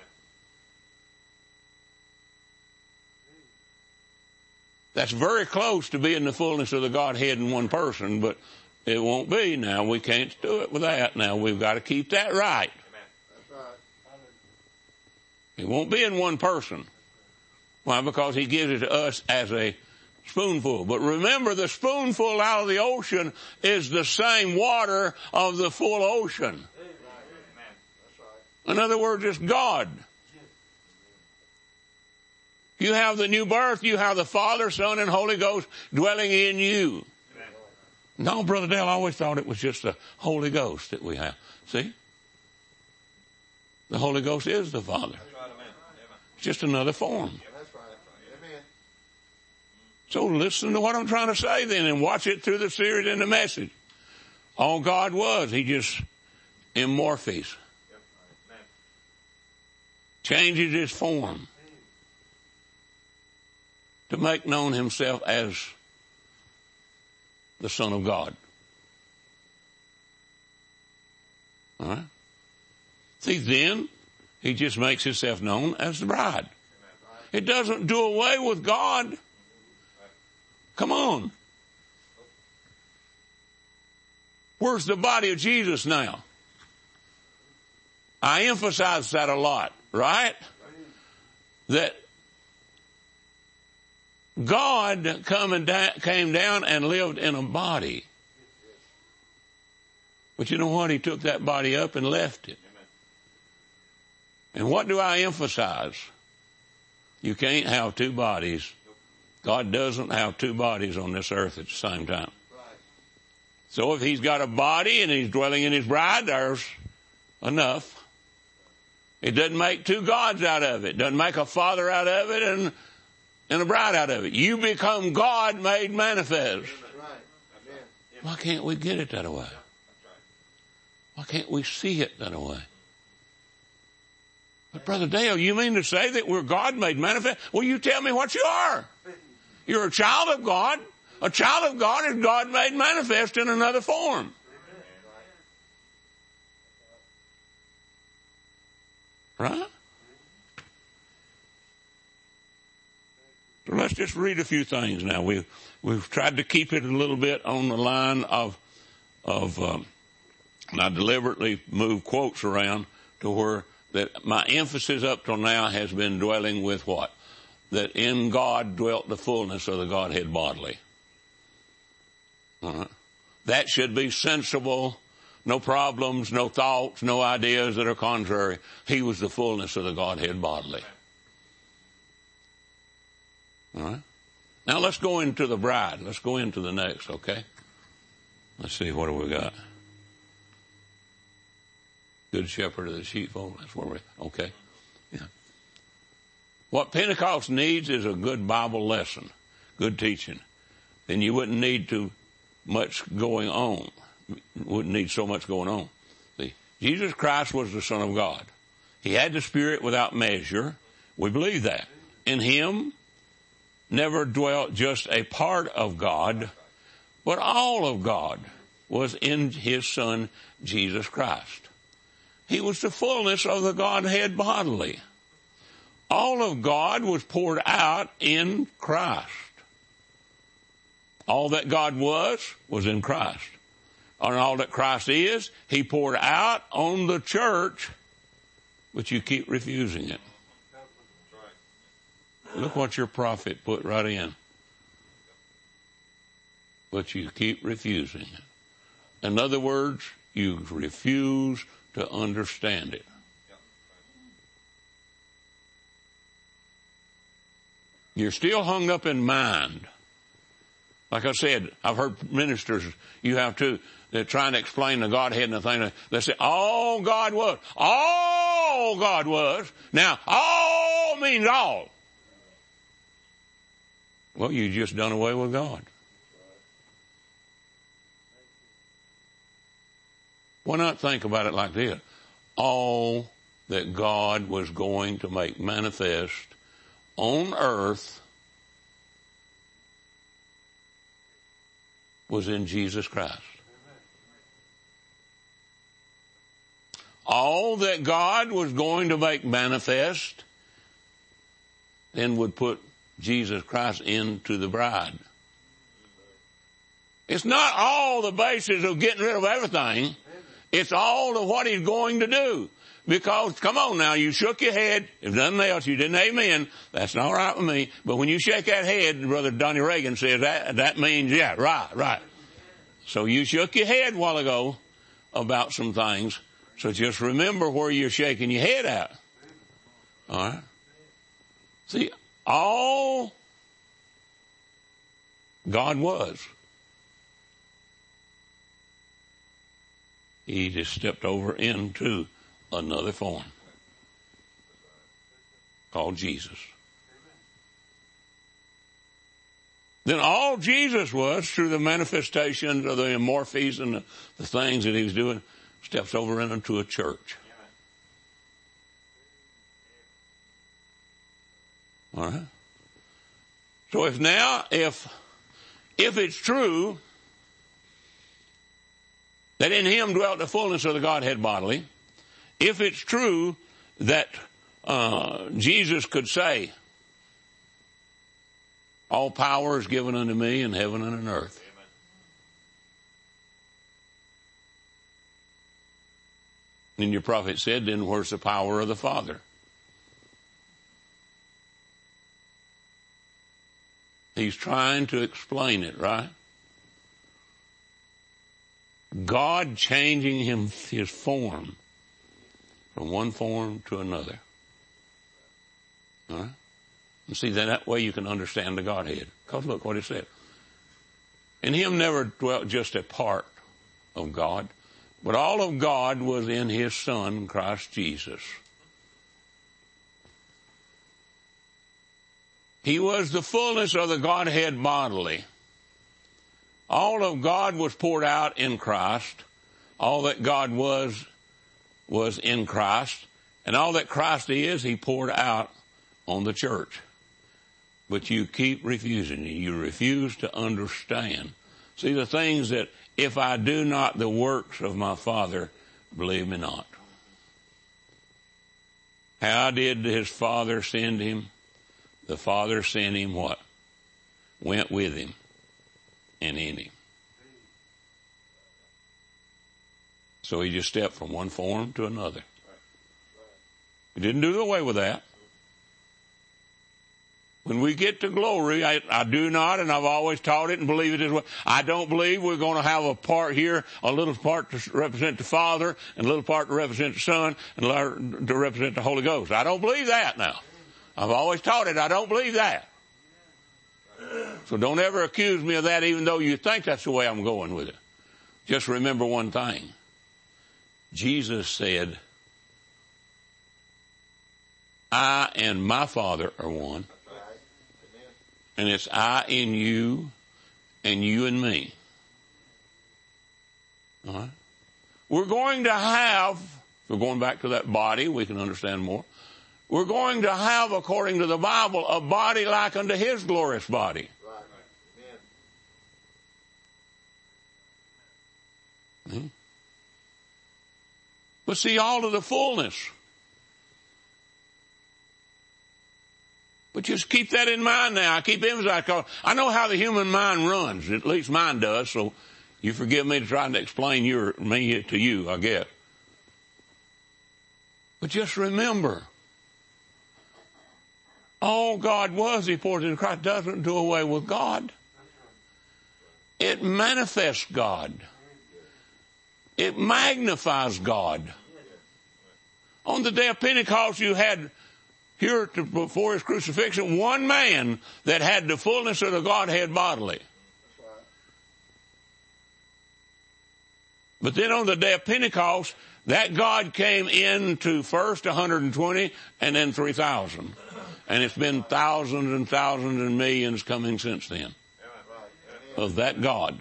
That's very close to being the fullness of the Godhead in one person, but it won't be now. We can't do it with that now. We've got to keep that right. It won't be in one person. Why? Because He gives it to us as a spoonful. But remember, the spoonful out of the ocean is the same water of the full ocean. In other words, it's God. You have the new birth, you have the Father, Son, and Holy Ghost dwelling in you. No, Brother Dale, I always thought it was just the Holy Ghost that we have. See? The Holy Ghost is the Father. It's just another form. So listen to what I'm trying to say then and watch it through the series and the message. All God was, He just immorphes. Changes His form to make known Himself as the Son of God. All right? See, then He just makes Himself known as the bride. It doesn't do away with God. Come on. Where's the body of Jesus now? I emphasize that a lot, right? That God came down and lived in a body. But you know what? He took that body up and left it. And what do I emphasize? You can't have two bodies. God doesn't have two bodies on this earth at the same time. So if He's got a body and He's dwelling in His bride, there's enough. It doesn't make two gods out of it. It doesn't make a father out of it and a bride out of it. You become God made manifest. Why can't we get it that way? Why can't we see it that way? But Brother Dale, you mean to say that we're God made manifest? Well, you tell me what you are. You're a child of God. A child of God is God made manifest in another form. Right? So let's just read a few things now. We've tried to keep it a little bit on the line of and I deliberately move quotes around to where that my emphasis up till now has been dwelling with what? that in God dwelt the fullness of the Godhead bodily. That should be sensible, no problems, no thoughts, no ideas that are contrary. He was the fullness of the Godhead bodily. All right? Now let's go into the bride. Let's go into the next, okay? Let's see, what do we got? Good shepherd of the sheepfold. That's where we're, okay. Yeah. What Pentecost needs is a good Bible lesson, good teaching. Then you wouldn't need too much going on. Wouldn't need so much going on. See, Jesus Christ was the Son of God. He had the Spirit without measure. We believe that. In Him never dwelt just a part of God, but all of God was in His Son, Jesus Christ. He was the fullness of the Godhead bodily. All of God was poured out in Christ. All that God was in Christ. And all that Christ is, He poured out on the church, but you keep refusing it. Look what your prophet put right in. But you keep refusing it. In other words, you refuse to understand it. You're still hung up in mind. Like I said, I've heard ministers, you have too, they're trying to explain the Godhead and the thing. They say, all God was. All God was. Now, all means all. Well, you just done away with God. Why not think about it like this? All that God was going to make manifest on earth was in Jesus Christ. All that God was going to make manifest then would put Jesus Christ into the bride. It's not all the basis of getting rid of everything. It's all of what He's going to do. Because, come on now, you shook your head. If nothing else, you didn't amen. That's not right with me. But when you shake that head, Brother Donnie Reagan says that means, yeah, right. So you shook your head a while ago about some things. So just remember where you're shaking your head at. All right? See, all God was, He just stepped over into another form called Jesus. Then all Jesus was, through the manifestations of the amorphies and the things that He was doing, steps over into a church. All right? So if it's true that in Him dwelt the fullness of the Godhead bodily, if it's true that Jesus could say, all power is given unto me in heaven and on earth. Amen. And your prophet said, then where's the power of the Father? He's trying to explain it, right? God changing His form from one form to another. All right? And see, that way you can understand the Godhead. Because look what it said. In Him never dwelt just a part of God, but all of God was in His Son, Christ Jesus. He was the fullness of the Godhead bodily. All of God was poured out in Christ. All that God was in Christ. And all that Christ is, He poured out on the church. But you keep refusing. You refuse to understand. See, the things that, if I do not the works of my Father, believe me not. How did His Father send Him? The Father sent Him what? Went with Him and in Him. So He just stepped from one form to another. He didn't do away with that. When we get to glory, I do not, and I've always taught it and believe it as well. I don't believe we're going to have a part here, a little part to represent the Father, and a little part to represent the Son, and a little to represent the Holy Ghost. I don't believe that now. I've always taught it. I don't believe that. So don't ever accuse me of that, even though you think that's the way I'm going with it. Just remember one thing. Jesus said, I and my Father are one. And it's I in you and you in me. All right? We're going to have, we're going back to that body, we can understand more. We're going to have, according to the Bible, a body like unto His glorious body. Hmm? But see, all of the fullness. But just keep that in mind now. I keep emphasizing, because I know how the human mind runs. At least mine does. So you forgive me to try to explain me to you, I guess. But just remember, all God was, He poured into Christ, doesn't do away with God. It manifests God. It magnifies God. On the day of Pentecost, you had here before His crucifixion, one man that had the fullness of the Godhead bodily. But then on the day of Pentecost, that God came into first 120 and then 3,000. And it's been thousands and thousands and millions coming since then of that God.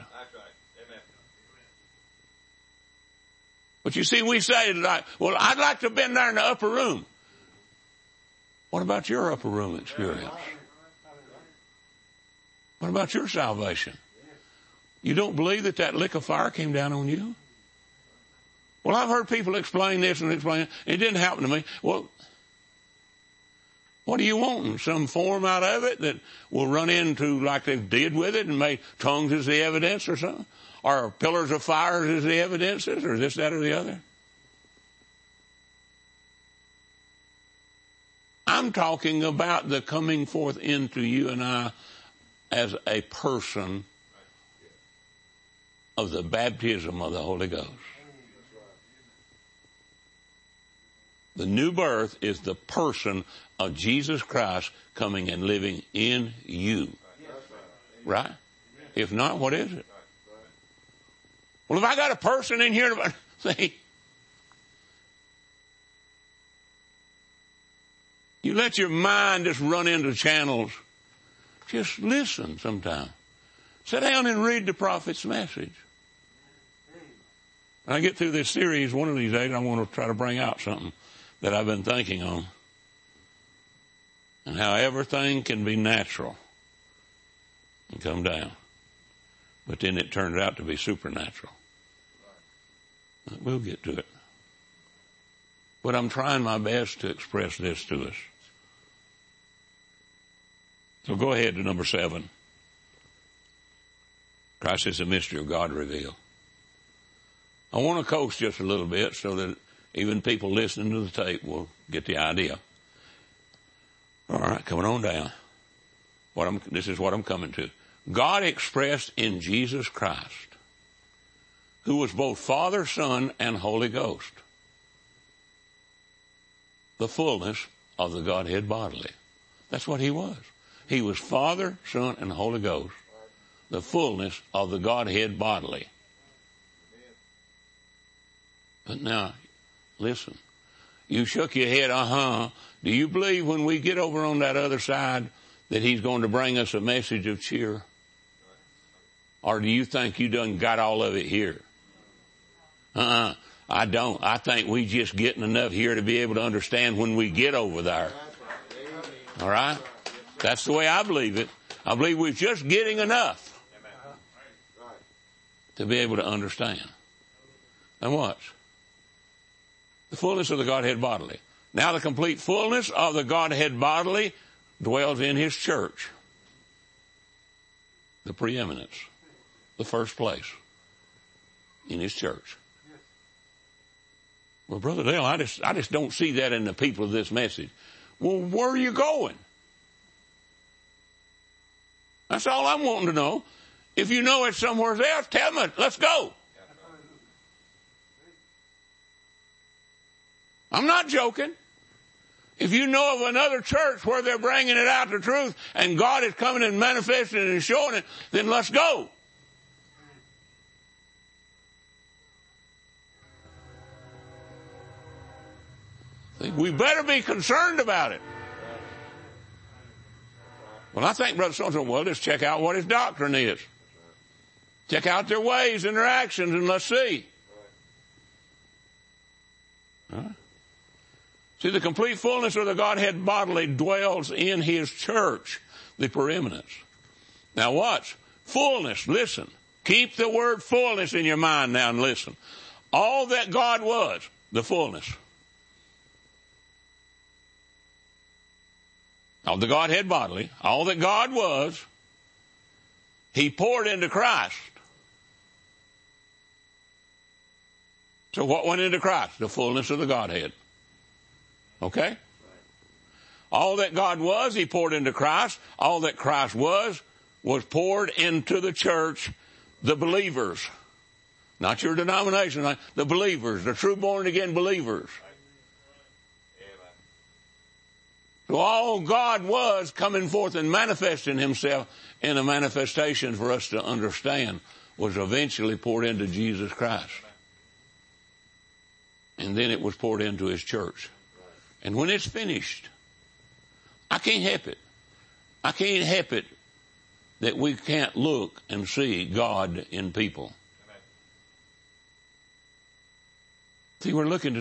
But you see, we say, well, I'd like to have been there in the upper room. What about your upper room experience? What about your salvation? You don't believe that lick of fire came down on you? Well, I've heard people explain this and explain it. It didn't happen to me. Well, what are you wanting? Some form out of it that will run into like they did with it and make tongues as the evidence or something? Or pillars of fire as the evidences, or this, that, or the other? I'm talking about the coming forth into you and I as a person of the baptism of the Holy Ghost. The new birth is the person of Jesus Christ coming and living in you. Right? If not, what is it? Well, if I got a person in here, see, you let your mind just run into channels. Just listen sometime. Sit down and read the prophet's message. When I get through this series, one of these days, I want to try to bring out something that I've been thinking on. And how everything can be natural and come down. But then it turned out to be supernatural. We'll get to it. But I'm trying my best to express this to us. So go ahead to number 7. Christ is a mystery of God revealed. I want to coast just a little bit so that even people listening to the tape will get the idea. All right, coming on down. This is what I'm coming to. God expressed in Jesus Christ, who was both Father, Son, and Holy Ghost, the fullness of the Godhead bodily. That's what He was. He was Father, Son, and Holy Ghost, the fullness of the Godhead bodily. But now, listen. You shook your head, Do you believe when we get over on that other side that He's going to bring us a message of cheer? Or do you think you done got all of it here? I don't. I think we just getting enough here to be able to understand when we get over there. All right? That's the way I believe it. I believe we're just getting enough to be able to understand. And watch. The fullness of the Godhead bodily. Now the complete fullness of the Godhead bodily dwells in His church. The preeminence. The first place. In His church. Well, Brother Dale, I just don't see that in the people of this message. Well, where are you going? That's all I'm wanting to know. If you know it's somewhere else, tell me, let's go. I'm not joking. If you know of another church where they're bringing it out the truth and God is coming and manifesting it and showing it, then let's go. We better be concerned about it. Well, I think Brother so-and-so, well, just check out what his doctrine is. Check out their ways and their actions and let's see. Huh? See, the complete fullness of the Godhead bodily dwells in his church, the preeminence. Now watch. Fullness, listen. Keep the word fullness in your mind now and listen. All that God was, the fullness. Of the Godhead bodily, all that God was, he poured into Christ. So what went into Christ? The fullness of the Godhead. Okay? All that God was, he poured into Christ. All that Christ was poured into the church, the believers. Not your denomination, the believers, the true born again believers. So all God was coming forth and manifesting himself in a manifestation for us to understand was eventually poured into Jesus Christ. And then it was poured into his church. And when it's finished, I can't help it. I can't help it that we can't look and see God in people. See, we're looking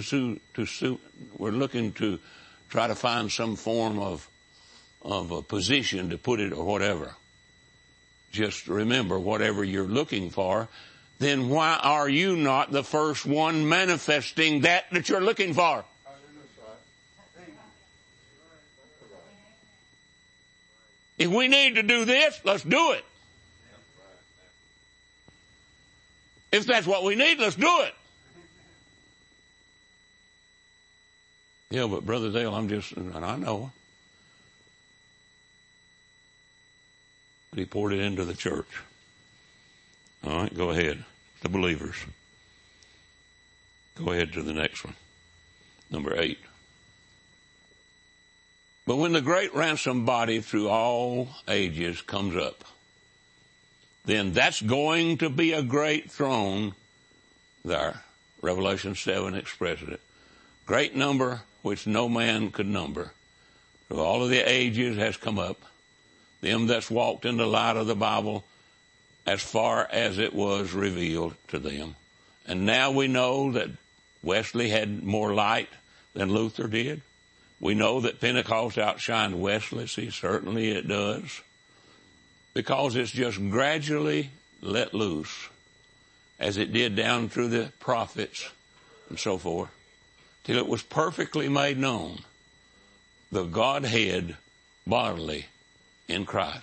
to try to find some form of a position to put it or whatever. Just remember, whatever you're looking for, then why are you not the first one manifesting that you're looking for? If we need to do this, let's do it. If that's what we need, let's do it. Yeah, but Brother Dale, and I know. But he poured it into the church. All right, go ahead. The believers. Go ahead to the next one. Number 8. But when the great ransom body through all ages comes up, then that's going to be a great throne there. Revelation 7 expresses it. Great number which no man could number. Through all of the ages has come up. Them that's walked in the light of the Bible as far as it was revealed to them. And now we know that Wesley had more light than Luther did. We know that Pentecost outshined Wesley. See, certainly it does. Because it's just gradually let loose, as it did down through the prophets and so forth, till it was perfectly made known, the Godhead bodily in Christ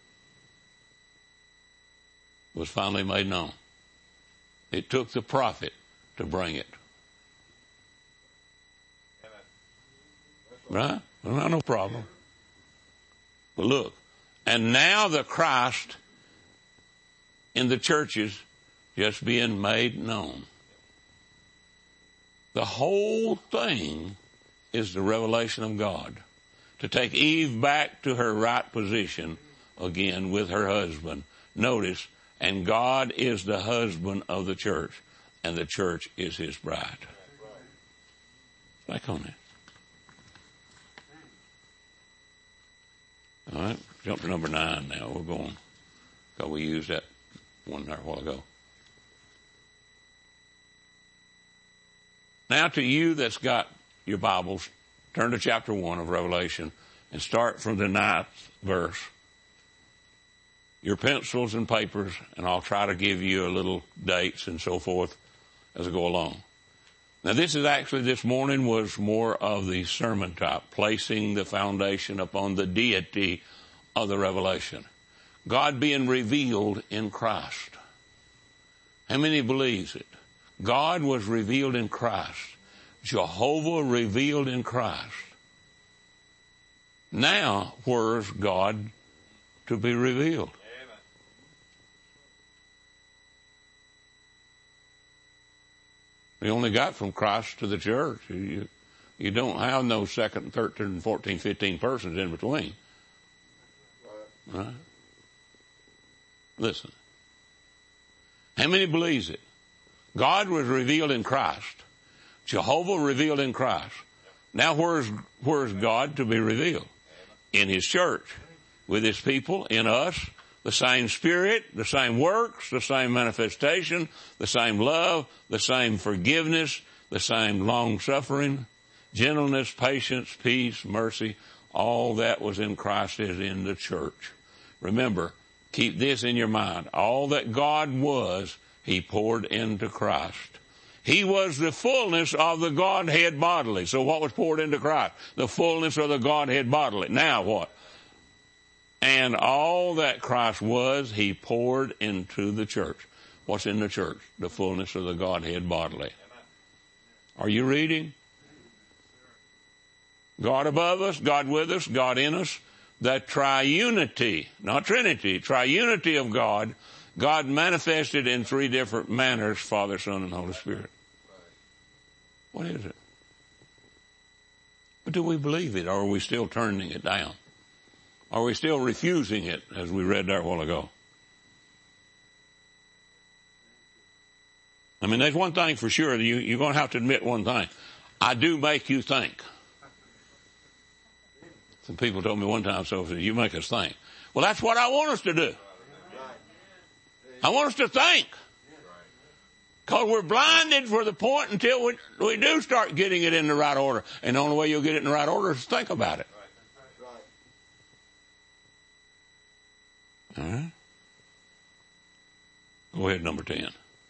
was finally made known. It took the prophet to bring it. Right? Well, no problem. But look, and now the Christ in the churches just being made known. The whole thing is the revelation of God. To take Eve back to her right position again with her husband. Notice, and God is the husband of the church, and the church is his bride. Back on it. All right, jump to number 9 now. We're going, because we used that one there a while ago. Now to you that's got your Bibles, turn to chapter 1 of Revelation and start from the 9th verse. Your pencils and papers, and I'll try to give you a little dates and so forth as I go along. Now this morning was more of the sermon type, placing the foundation upon the deity of the revelation. God being revealed in Christ. How many believes it? God was revealed in Christ. Jehovah revealed in Christ. Now, where's God to be revealed. You only got from Christ to the church. You don't have no second, 13, 14, 15 persons in between. Right? Listen. How many believes it? God was revealed in Christ. Jehovah revealed in Christ. Now where's God to be revealed? In His church. With His people, in us. The same Spirit, the same works, the same manifestation, the same love, the same forgiveness, the same long-suffering, gentleness, patience, peace, mercy. All that was in Christ is in the church. Remember, keep this in your mind. All that God was, He poured into Christ. He was the fullness of the Godhead bodily. So what was poured into Christ? The fullness of the Godhead bodily. Now what? And all that Christ was, He poured into the church. What's in the church? The fullness of the Godhead bodily. Are you reading? God above us, God with us, God in us. The triunity, not Trinity, triunity of God. God manifested in three different manners, Father, Son, and Holy Spirit. What is it? But do we believe it, or are we still turning it down? Are we still refusing it, as we read there a while ago? I mean, there's one thing for sure. You're going to have to admit one thing. I do make you think. Some people told me one time, so you make us think. Well, that's what I want us to do. I want us to think. Because we're blinded for the point until we do start getting it in the right order. And the only way you'll get it in the right order is to think about it. All right. Go ahead, number 10.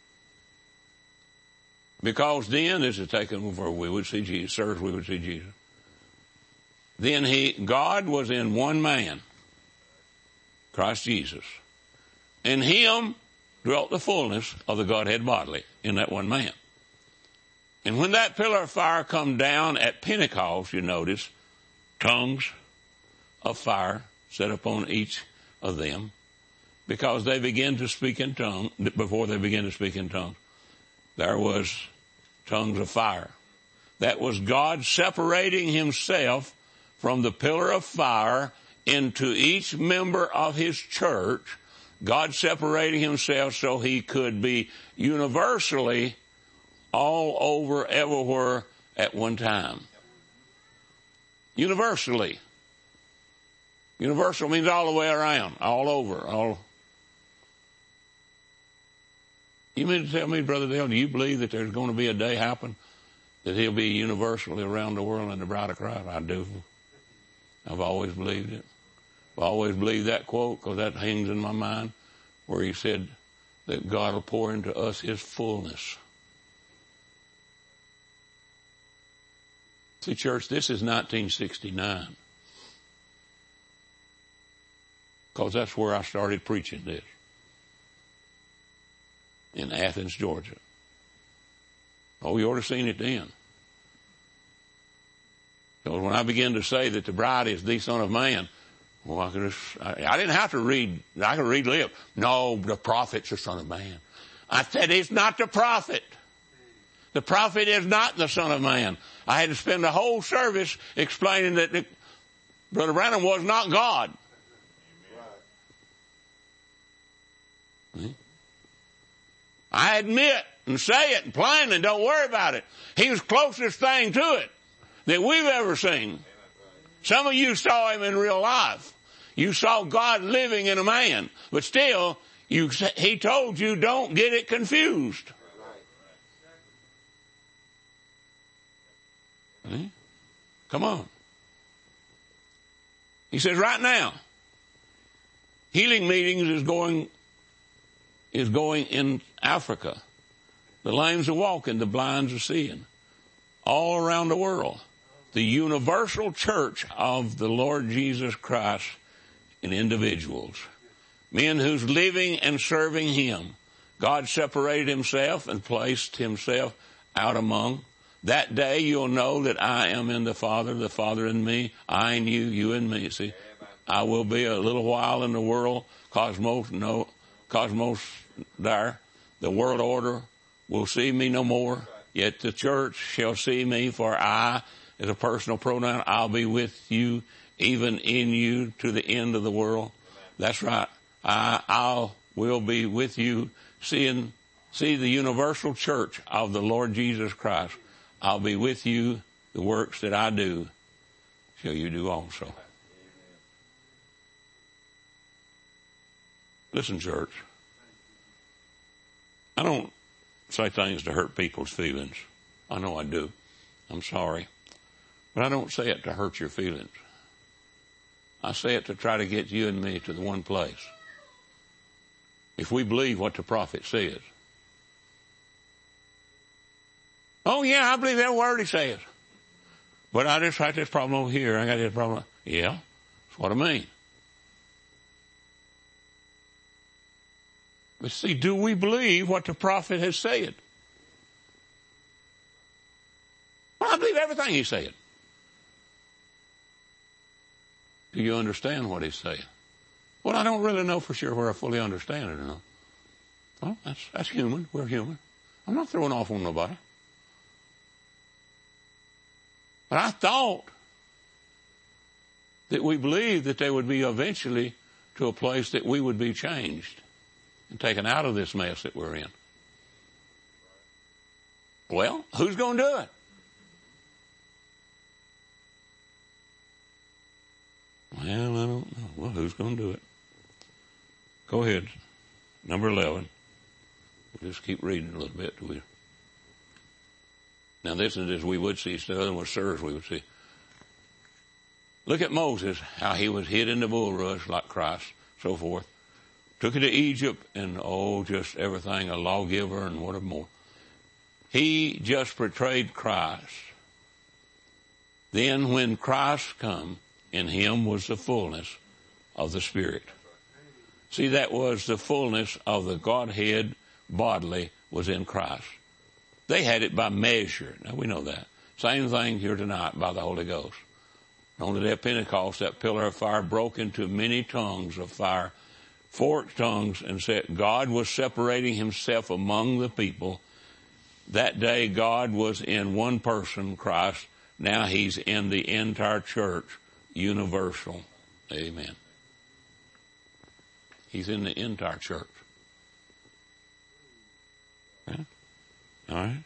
Because then, this is taken where we would see Jesus, sirs, we would see Jesus. Then God was in one man, Christ Jesus. In Him dwelt the fullness of the Godhead bodily, in that one man. And when that pillar of fire come down at Pentecost, you notice, tongues of fire set upon each of them, because they began to speak in tongues. Before they began to speak in tongues, there was tongues of fire. That was God separating Himself from the pillar of fire into each member of His church. God separating Himself so He could be universally all over, everywhere at one time. Universally. Universal means all the way around, all over, all. You mean to tell me, Brother Dale, do you believe that there's going to be a day happen that He'll be universally around the world in the bride of Christ? I do. I've always believed it. I've always believed that quote because that hangs in my mind where He said that God will pour into us His fullness. See, church, this is 1969. Because that's where I started preaching this. In Athens, Georgia. Oh, you ought to have seen it then. Because when I began to say that the bride is the Son of Man, well, I didn't have to read, I could read lip. No, the prophet's the Son of Man. I said, it's not the prophet. The prophet is not the Son of Man. I had to spend the whole service explaining that Brother Branham was not God. I admit and say it and plain and don't worry about it. He was the closest thing to it that we've ever seen. Some of you saw Him in real life. You saw God living in a man. But still, He told you don't get it confused. Come on. He says right now, healing meetings is going in Africa. The lames are walking, the blinds are seeing. All around the world. The universal church of the Lord Jesus Christ in individuals. Men who's living and serving Him. God separated Himself and placed Himself out among. That day you'll know that I am in the Father in me, I in you, you in me. See, I will be a little while in the world, cosmos there. The world order will see me no more, yet the church shall see me, for I, as a personal pronoun, I'll be with you, even in you, to the end of the world. That's right. I will be with you, see the universal church of the Lord Jesus Christ. I'll be with you. The works that I do shall you do also. Listen, church. I don't say things to hurt people's feelings. I know I do. I'm sorry. But I don't say it to hurt your feelings. I say it to try to get you and me to the one place. If we believe what the prophet says. Oh yeah, I believe that word he says. But I just had this problem over here. I got this problem. Yeah, that's what I mean. But see, do we believe what the prophet has said? Well, I believe everything he said. Do you understand what he's saying? Well, I don't really know for sure where I fully understand it or not. Well, that's human. We're human. I'm not throwing off on nobody. But I thought that we believed that they would be eventually to a place that we would be changed and taken out of this mess that we're in. Well, who's going to do it? Well, I don't know. Well, who's going to do it? Go ahead. Number 11. We'll just keep reading a little bit. Now, this is as we would see stuff, and what sirs we would see. Look at Moses, how he was hid in the bulrush like Christ, so forth. Took it to Egypt, and just everything, a lawgiver and whatever more. He just portrayed Christ. Then when Christ come, in him was the fullness of the Spirit. See, that was the fullness of the Godhead bodily was in Christ. They had it by measure. Now, we know that. Same thing here tonight by the Holy Ghost. On the day of Pentecost, that pillar of fire broke into many tongues of fire, forked tongues, and said God was separating himself among the people. That day, God was in one person, Christ. Now he's in the entire church, universal. Amen. He's in the entire church. Yeah? All right.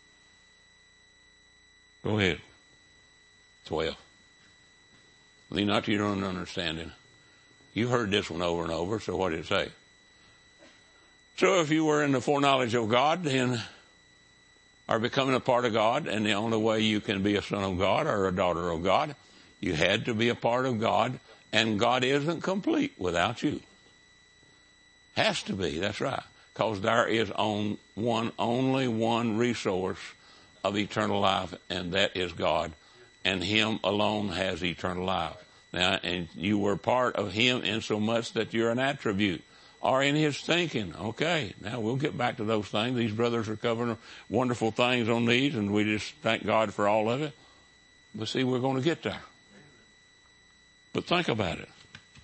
Go ahead. 12. Lean not to your own understanding. You heard this one over and over, so what did it say? So if you were in the foreknowledge of God, then are becoming a part of God, and the only way you can be a son of God or a daughter of God, you had to be a part of God, and God isn't complete without you. Has to be, that's right. Because there is only one resource of eternal life, and that is God. And him alone has eternal life. Now, and you were part of him in so much that you're an attribute, or in his thinking. Okay, now we'll get back to those things. These brothers are covering wonderful things on these, and we just thank God for all of it. But see, we're going to get there. But think about it.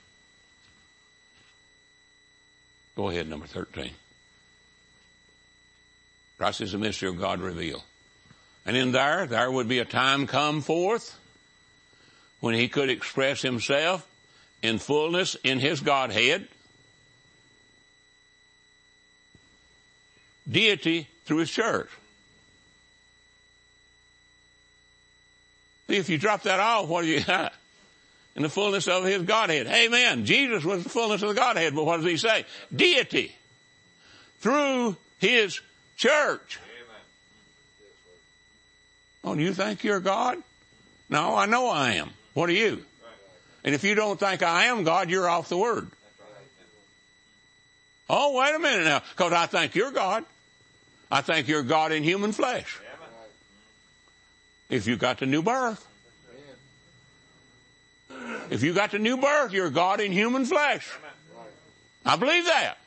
Go ahead, number 13. Christ is the mystery of God revealed. And in there would be a time come forth when he could express himself in fullness in his Godhead, deity through his church. See, if you drop that off, what do you got? In the fullness of his Godhead. Amen. Jesus was the fullness of the Godhead, but what does he say? Deity through his church. Oh, do you think you're God? No, I know I am. What are you? And if you don't think I am God, you're off the word. Oh, wait a minute now, because I think you're God. I think you're God in human flesh. If you got the new birth. If you got the new birth, you're God in human flesh. I believe that.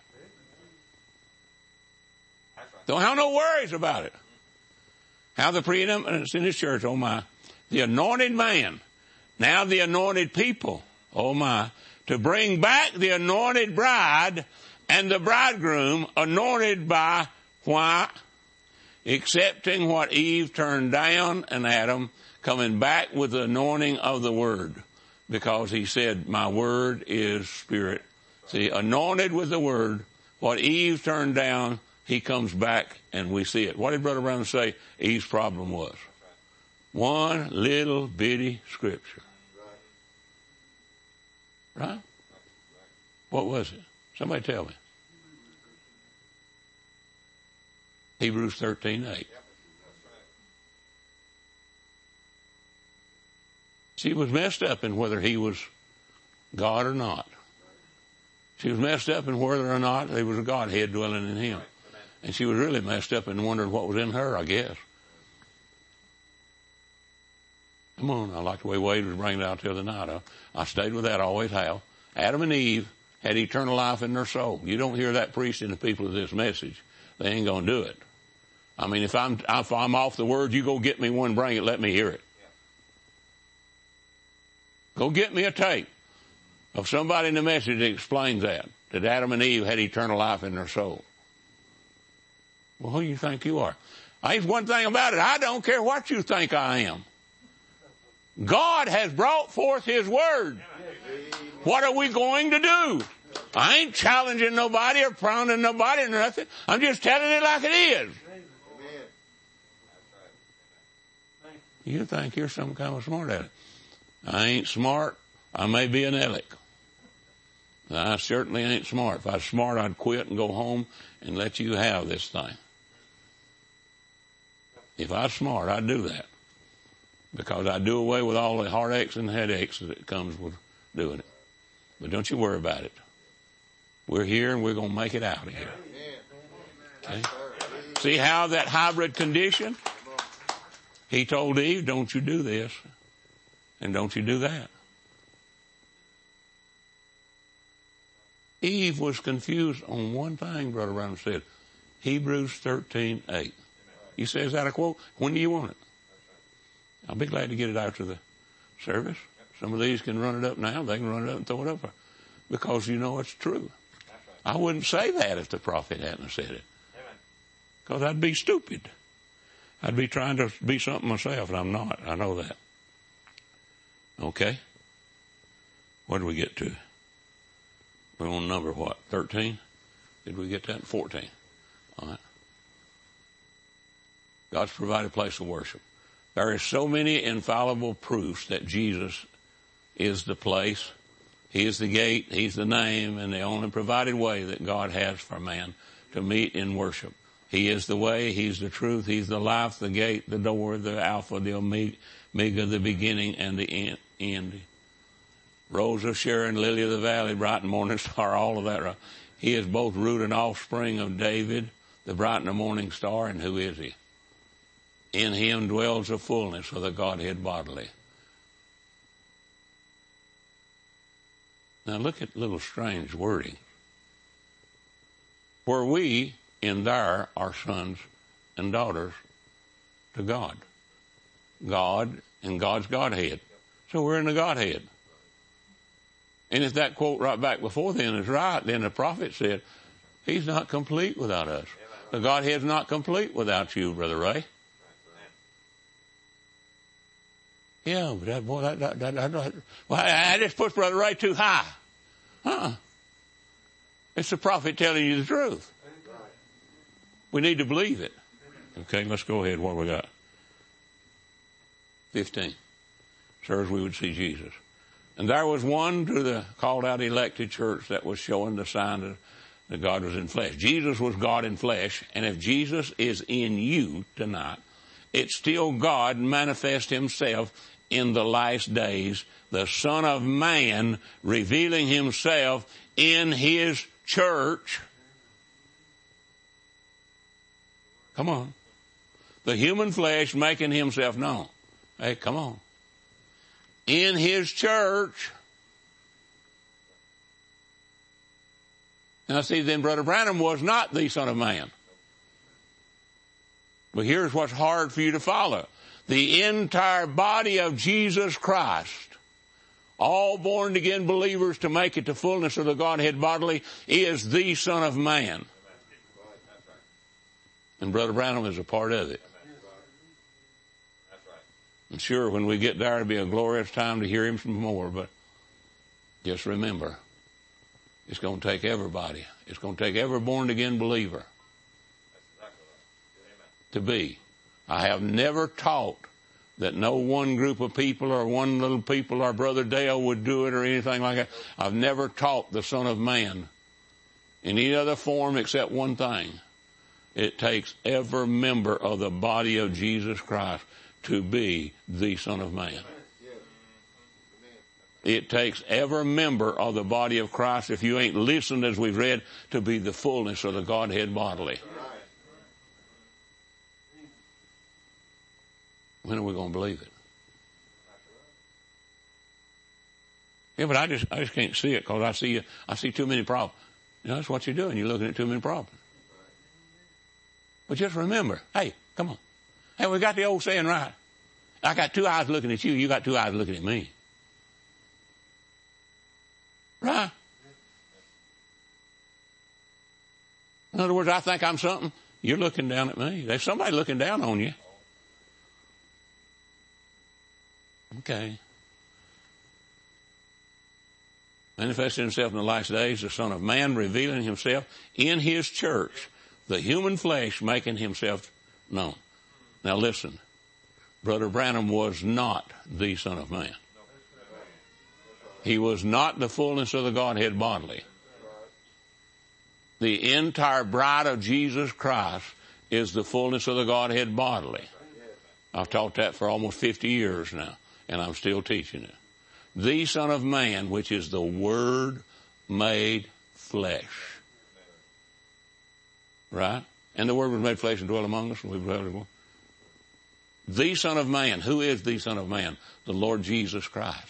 Don't have no worries about it. How the preeminence in his church, oh my, the anointed man, now the anointed people oh my, to bring back the anointed bride and the bridegroom anointed by what? Accepting what Eve turned down and Adam coming back with the anointing of the Word. Because he said, my Word is Spirit. See, anointed with the Word, what Eve turned down, he comes back and we see it. What did Brother Brown say Eve's problem was? One little bitty scripture. Right? What was it? Somebody tell me. Hebrews 13:8. She was messed up in whether he was God or not. She was messed up in whether or not there was a Godhead dwelling in him. And she was really messed up and wondering what was in her, I guess. Come on, I like the way Wade was bringing it out the other night. I stayed with that, I always have. Adam and Eve had eternal life in their soul. You don't hear that preached in the people of this message. They ain't going to do it. I mean, if I'm off the Word, you go get me one, bring it, let me hear it. Go get me a tape of somebody in the message that explains that Adam and Eve had eternal life in their soul. Well, who do you think you are? There's one thing about it. I don't care what you think I am. God has brought forth His Word. What are we going to do? I ain't challenging nobody or pounding nobody or nothing. I'm just telling it like it is. You think you're some kind of smart aleck. I ain't smart. I may be an aleck. I certainly ain't smart. If I was smart, I'd quit and go home and let you have this thing. If I was smart, I'd do that. Because I'd do away with all the heartaches and headaches that comes with doing it. But don't you worry about it. We're here and we're going to make it out of here. Okay? See how that hybrid condition? He told Eve, don't you do this. And don't you do that. Eve was confused on one thing, Brother Brown said. Hebrews 13:8. You say, is that a quote? When do you want it? I'll be glad to get it after the service. Some of these can run it up now. They can run it up and throw it up. Because you know it's true. I wouldn't say that if the prophet hadn't said it. Because I'd be stupid. I'd be trying to be something myself, and I'm not. I know that. Okay? What did we get to? We're on number what? 13? Did we get that? 14. All right. God's provided a place of worship. There are so many infallible proofs that Jesus is the place. He is the gate. He's the name and the only provided way that God has for man to meet in worship. He is the way. He's the truth. He's the life, the gate, the door, the Alpha, the Omega, the beginning and the end. Rose of Sharon, Lily of the Valley, bright and morning star, all of that. Right? He is both root and offspring of David, the bright and the morning star. And who is he? In him dwells the fullness of the Godhead bodily. Now look at little strange wording. Where we in there are sons and daughters to God. God and God's Godhead. So we're in the Godhead. And if that quote right back before then is right, then the prophet said, He's not complete without us. The Godhead's not complete without you, Brother Ray. Yeah, but that boy, I just pushed Brother Ray too high. It's the prophet telling you the truth. We need to believe it. Okay, let's go ahead. What we got? 15. Sirs, we would see Jesus. And there was one to the called out elected church that was showing the sign that God was in flesh. Jesus was God in flesh. And if Jesus is in you tonight, it's still God manifest Himself in the last days, the Son of Man revealing Himself in His church. Come on. The human flesh making Himself known. Hey, come on. In His church. Now see, then Brother Branham was not the Son of Man. But here's what's hard for you to follow. The entire body of Jesus Christ, all born again believers to make it to fullness of the Godhead bodily is the Son of Man. And Brother Branham is a part of it. And sure, when we get there, it'll be a glorious time to hear him some more, but just remember, it's going to take everybody. It's going to take every born again believer to be. I have never taught that no one group of people or one little people or Brother Dale would do it or anything like that. I've never taught the Son of Man in any other form except one thing. It takes every member of the body of Jesus Christ to be the Son of Man. It takes every member of the body of Christ, if you ain't listened as we've read, to be the fullness of the Godhead bodily. When are we going to believe it? Yeah, but I just can't see it because I see too many problems. You know, that's what you're doing. You're looking at too many problems. But just remember, hey, come on. Hey, we got the old saying right. I got two eyes looking at you. You got two eyes looking at me. Right? In other words, I think I'm something. You're looking down at me. There's somebody looking down on you. Okay. Manifested himself in the last days, the Son of Man, revealing himself in his church, the human flesh making himself known. Now listen, Brother Branham was not the Son of Man. He was not the fullness of the Godhead bodily. The entire bride of Jesus Christ is the fullness of the Godhead bodily. I've taught that for almost 50 years now, and I'm still teaching it. The Son of Man, which is the Word made flesh. Right? And the Word was made flesh and dwelt among us, and we beheld Him. The Son of Man. Who is the Son of Man? The Lord Jesus Christ.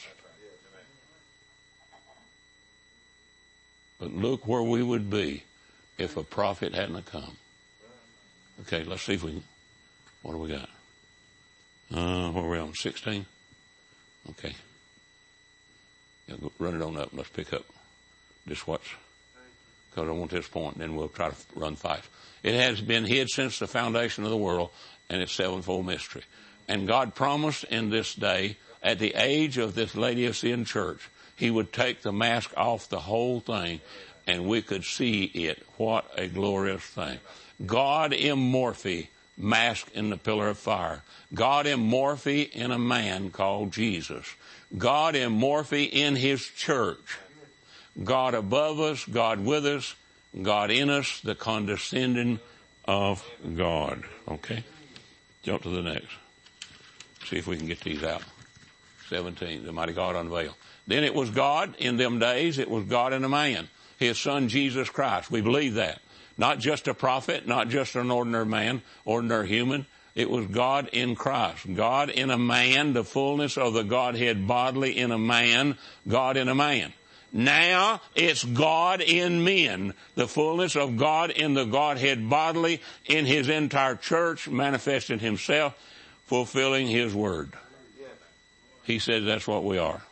But look where we would be if a prophet hadn't come. Okay, let's see if we can. What do we got? Where are we on? 16? Okay. Yeah, run it on up. Let's pick up just what's, because I want this point, and then we'll try to run fast. It has been hid since the foundation of the world, and it's sevenfold mystery. And God promised in this day, at the age of this Laodicean church, He would take the mask off the whole thing, and we could see it. What a glorious thing. God in Morphe, masked in the pillar of fire. God in Morphe in a man called Jesus. God in Morphe in His church. God above us, God with us, God in us, the condescending of God. Okay? Jump to the next. See if we can get these out. 17, the mighty God unveiled. Then it was God in them days, it was God in a man, His Son Jesus Christ. We believe that. Not just a prophet, not just an ordinary man, ordinary human. It was God in Christ. God in a man, the fullness of the Godhead bodily in a man, God in a man. Now it's God in men, the fullness of God in the Godhead bodily in His entire church, manifesting Himself, fulfilling His word. He says that's what we are.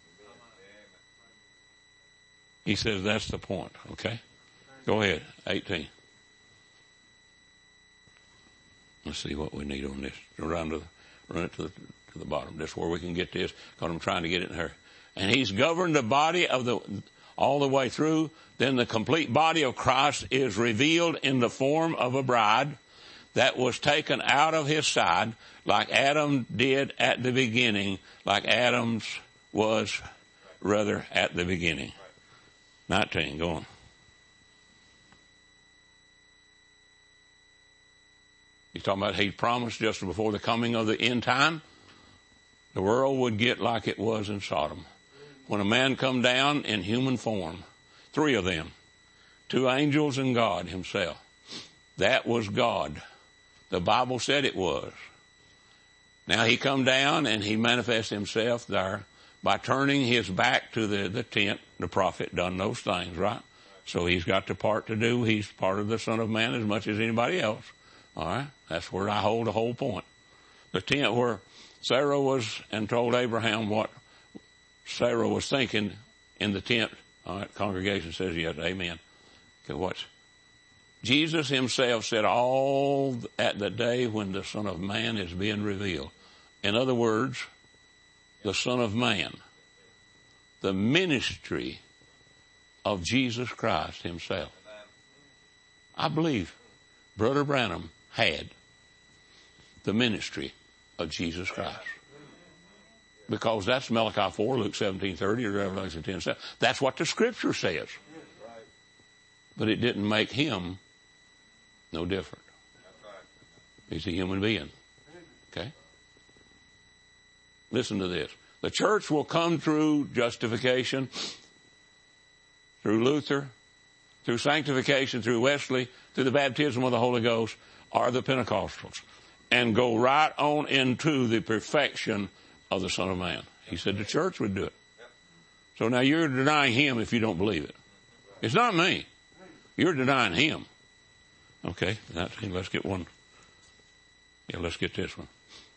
He says that's the point, okay? Go ahead, 18. Let's see what we need on this. Run it to the bottom. That's where we can get this, because I'm trying to get it in here. And He's governed the body of all the way through. Then the complete body of Christ is revealed in the form of a bride that was taken out of His side, like Adam did at the beginning, like Adam's was rather at the beginning. 19, go on. He's talking about He promised just before the coming of the end time, the world would get like it was in Sodom. When a man come down in human form, 3 of them, 2 angels and God Himself. That was God. The Bible said it was. Now He come down and He manifests Himself there by turning His back to the tent. The prophet done those things, right? So He's got the part to do. He's part of the Son of Man as much as anybody else. All right? That's where I hold the whole point. The tent where Sarah was and told Abraham what Sarah was thinking in the tent. All right, congregation says yes, amen. Okay, watch. Jesus himself said, all at the day when the Son of Man is being revealed. In other words, the Son of Man, the ministry of Jesus Christ himself. I believe Brother Branham had the ministry of Jesus Christ. Because that's Malachi 4, Luke 17:30, or Revelation 10:7. That's what the Scripture says. But it didn't make him no different. He's a human being. Okay? Listen to this. The church will come through justification, through Luther, through sanctification, through Wesley, through the baptism of the Holy Ghost, or the Pentecostals, and go right on into the perfection of the Son of Man. He said the church would do it. So now you're denying him if you don't believe it. It's not me. You're denying him. Okay, let's get one. Yeah, let's get this one.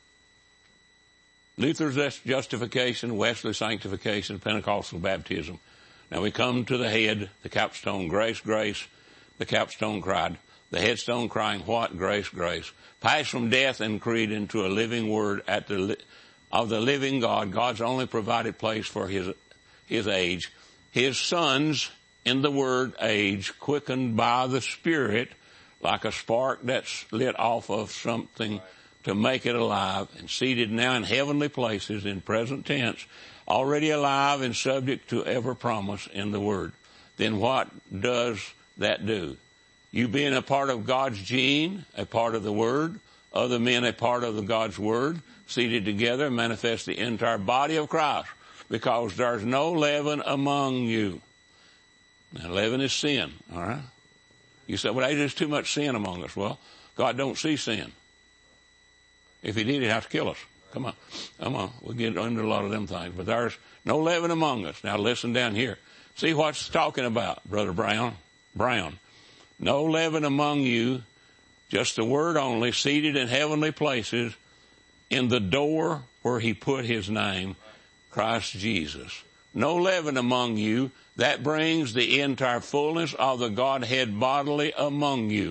Luther's justification, Wesley sanctification, Pentecostal baptism. Now we come to the head, the capstone, grace, grace. The capstone cried. The headstone crying, what? Grace, grace. Passed from death and creed into a living word of the living God, God's only provided place for his age. His sons in the word age, quickened by the Spirit, like a spark that's lit off of something to make it alive, and seated now in heavenly places in present tense, already alive and subject to every promise in the Word. Then what does that do? You being a part of God's gene, a part of the Word, other men a part of God's Word, seated together manifest the entire body of Christ, because there's no leaven among you. Now, leaven is sin, all right? You say, well, there's too much sin among us. Well, God don't see sin. If he did, he'd have to kill us. Come on. We'll get into a lot of them things. But there's no leaven among us. Now listen down here. See what it's talking about, Brother Brown. No leaven among you, just the word only, seated in heavenly places, in the door where he put his name, Christ Jesus. No leaven among you. That brings the entire fullness of the Godhead bodily among you.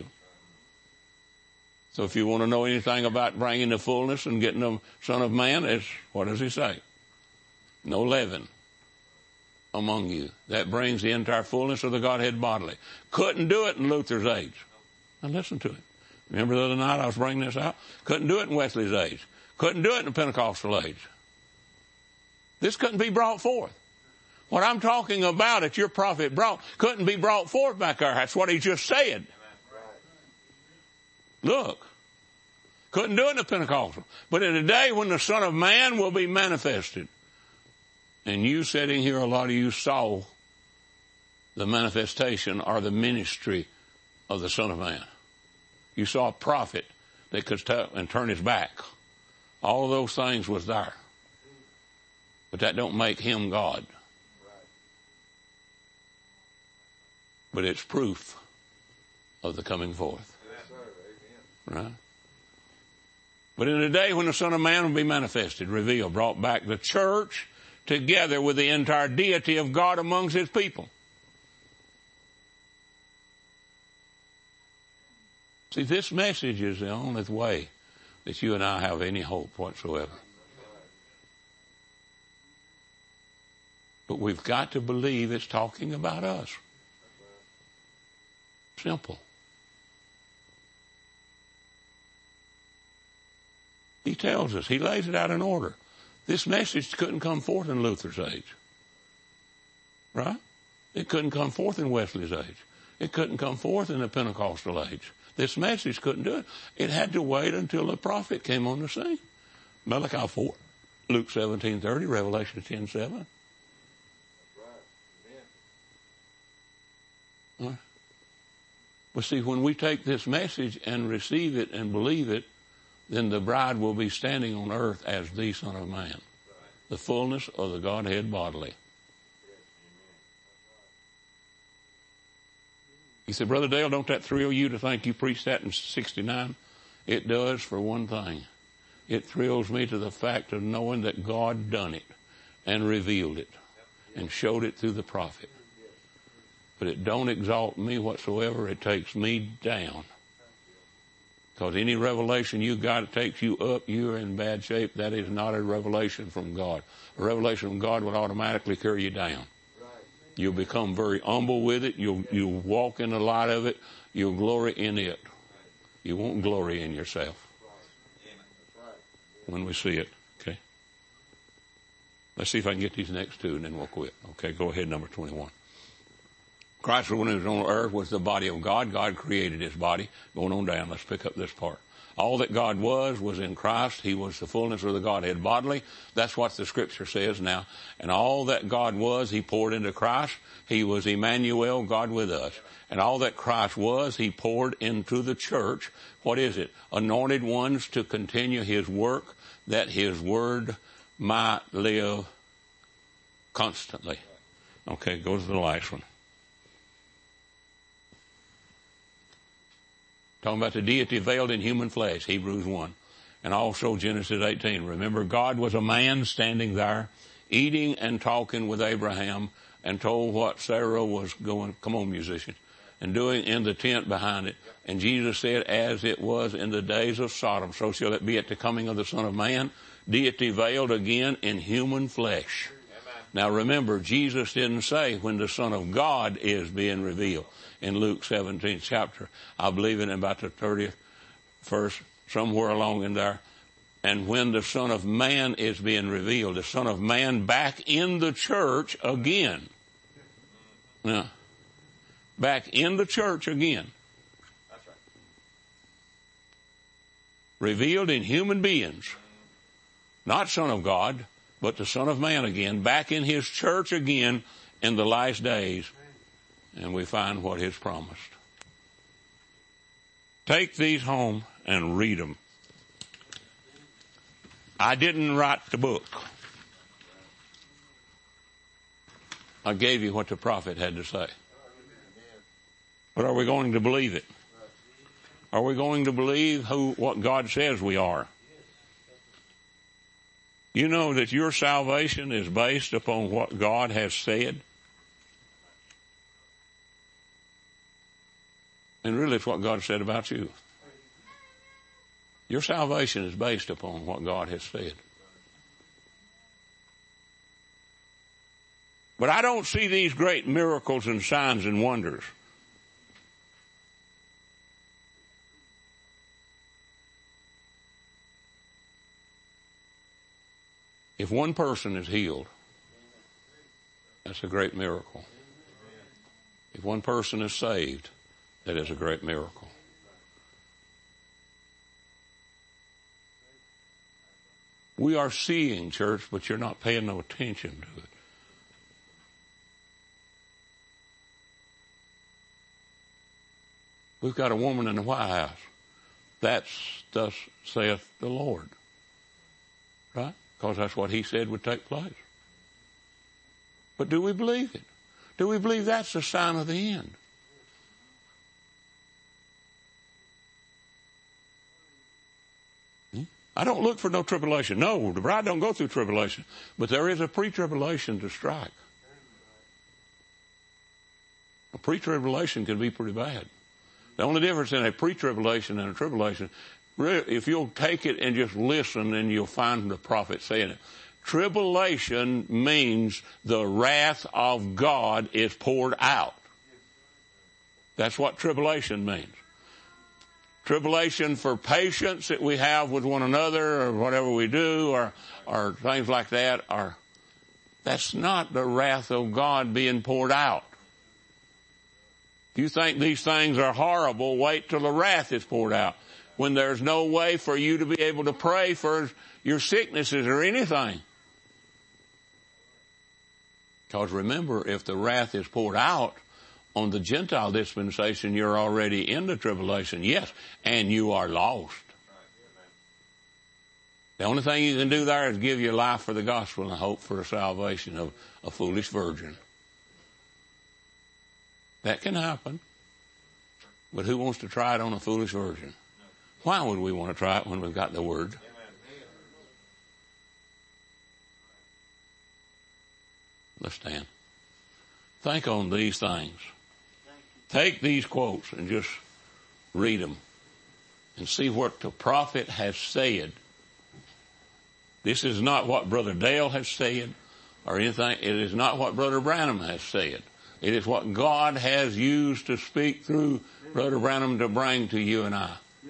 So if you want to know anything about bringing the fullness and getting the Son of Man, it's, what does he say? No leaven among you. That brings the entire fullness of the Godhead bodily. Couldn't do it in Luther's age. Now listen to it. Remember the other night I was bringing this out? Couldn't do it in Wesley's age. Couldn't do it in the Pentecostal age. This couldn't be brought forth. What I'm talking about that your prophet brought couldn't be brought forth back there. That's what he just said. Look, couldn't do it in the Pentecostal. But in a day when the Son of Man will be manifested, and you sitting here, a lot of you saw the manifestation or the ministry of the Son of Man. You saw a prophet that could turn his back. All of those things was there. But that don't make him God. But it's proof of the coming forth. Right? But in a day when the Son of Man will be manifested, revealed, brought back the church together with the entire deity of God amongst his people. See, this message is the only way that you and I have any hope whatsoever. But we've got to believe it's talking about us. Simple. He tells us, he lays it out in order. This message couldn't come forth in Luther's age. Right? It couldn't come forth in Wesley's age. It couldn't come forth in the Pentecostal age. This message couldn't do it. It had to wait until the prophet came on the scene. Malachi 4, Luke 17:30, Revelation 10:7. Right. Well, see, when we take this message and receive it and believe it, then the bride will be standing on earth as the Son of Man, the fullness of the Godhead bodily. He said, Brother Dale, don't that thrill you to think you preached that in 69? It does for one thing. It thrills me to the fact of knowing that God done it. and revealed it and showed it through the prophet. But it don't exalt me whatsoever. It takes me down. Because any revelation you got, it takes you up, you're in bad shape. That is not a revelation from God. A revelation from God would automatically carry you down. You'll become very humble with it. You'll walk in the light of it. You'll glory in it. You won't glory in yourself when we see it. Okay? Let's see if I can get these next two and then we'll quit. Okay, go ahead, number 21. Christ, when he was on earth, was the body of God. God created his body. Going on down, let's pick up this part. All that God was in Christ. He was the fullness of the Godhead bodily. That's what the Scripture says now. And all that God was, he poured into Christ. He was Emmanuel, God with us. And all that Christ was, he poured into the church. What is it? Anointed ones to continue his work, that his word might live constantly. Okay, go to the last one. Talking about the deity veiled in human flesh, Hebrews 1. And also Genesis 18. Remember, God was a man standing there, eating and talking with Abraham, and told what Sarah was going, come on musicians, and doing in the tent behind it. And Jesus said, as it was in the days of Sodom, so shall it be at the coming of the Son of Man. Deity veiled again in human flesh. Amen. Now remember, Jesus didn't say when the Son of God is being revealed. In Luke 17th chapter, I believe in about the 30th verse, somewhere along in there. And when the Son of Man is being revealed, the Son of Man back in the church again. Now, back in the church again. That's right. Revealed in human beings. Not Son of God, but the Son of Man again, back in his church again in the last days. And we find what is promised. Take these home and read them. I didn't write the book. I gave you what the prophet had to say. But are we going to believe it? Are we going to believe what God says we are? You know that your salvation is based upon what God has said. And really it's what God said about you. Your salvation is based upon what God has said. But I don't see these great miracles and signs and wonders. If one person is healed, that's a great miracle. If one person is saved, that is a great miracle. We are seeing, church, but you're not paying no attention to it. We've got a woman in the White House. That's thus saith the Lord. Right? Because that's what he said would take place. But do we believe it? Do we believe that's the sign of the end? I don't look for no tribulation. No, the bride don't go through tribulation. But there is a pre-tribulation to strike. A pre-tribulation can be pretty bad. The only difference in a pre-tribulation and a tribulation, if you'll take it and just listen, then you'll find the prophet saying it. Tribulation means the wrath of God is poured out. That's what tribulation means. Tribulation for patience that we have with one another or whatever we do or things like that, that's not the wrath of God being poured out. If you think these things are horrible, wait till the wrath is poured out. When there's no way for you to be able to pray for your sicknesses or anything. Because remember, if the wrath is poured out on the Gentile dispensation, you're already in the tribulation, yes, and you are lost. The only thing you can do there is give your life for the gospel and hope for a salvation of a foolish virgin. That can happen. But who wants to try it on a foolish virgin? Why would we want to try it when we've got the Word? Let's stand. Think on these things. Take these quotes and just read them and see what the prophet has said. This is not what Brother Dale has said or anything. It is not what Brother Branham has said. It is what God has used to speak through Brother Branham to bring to you and I.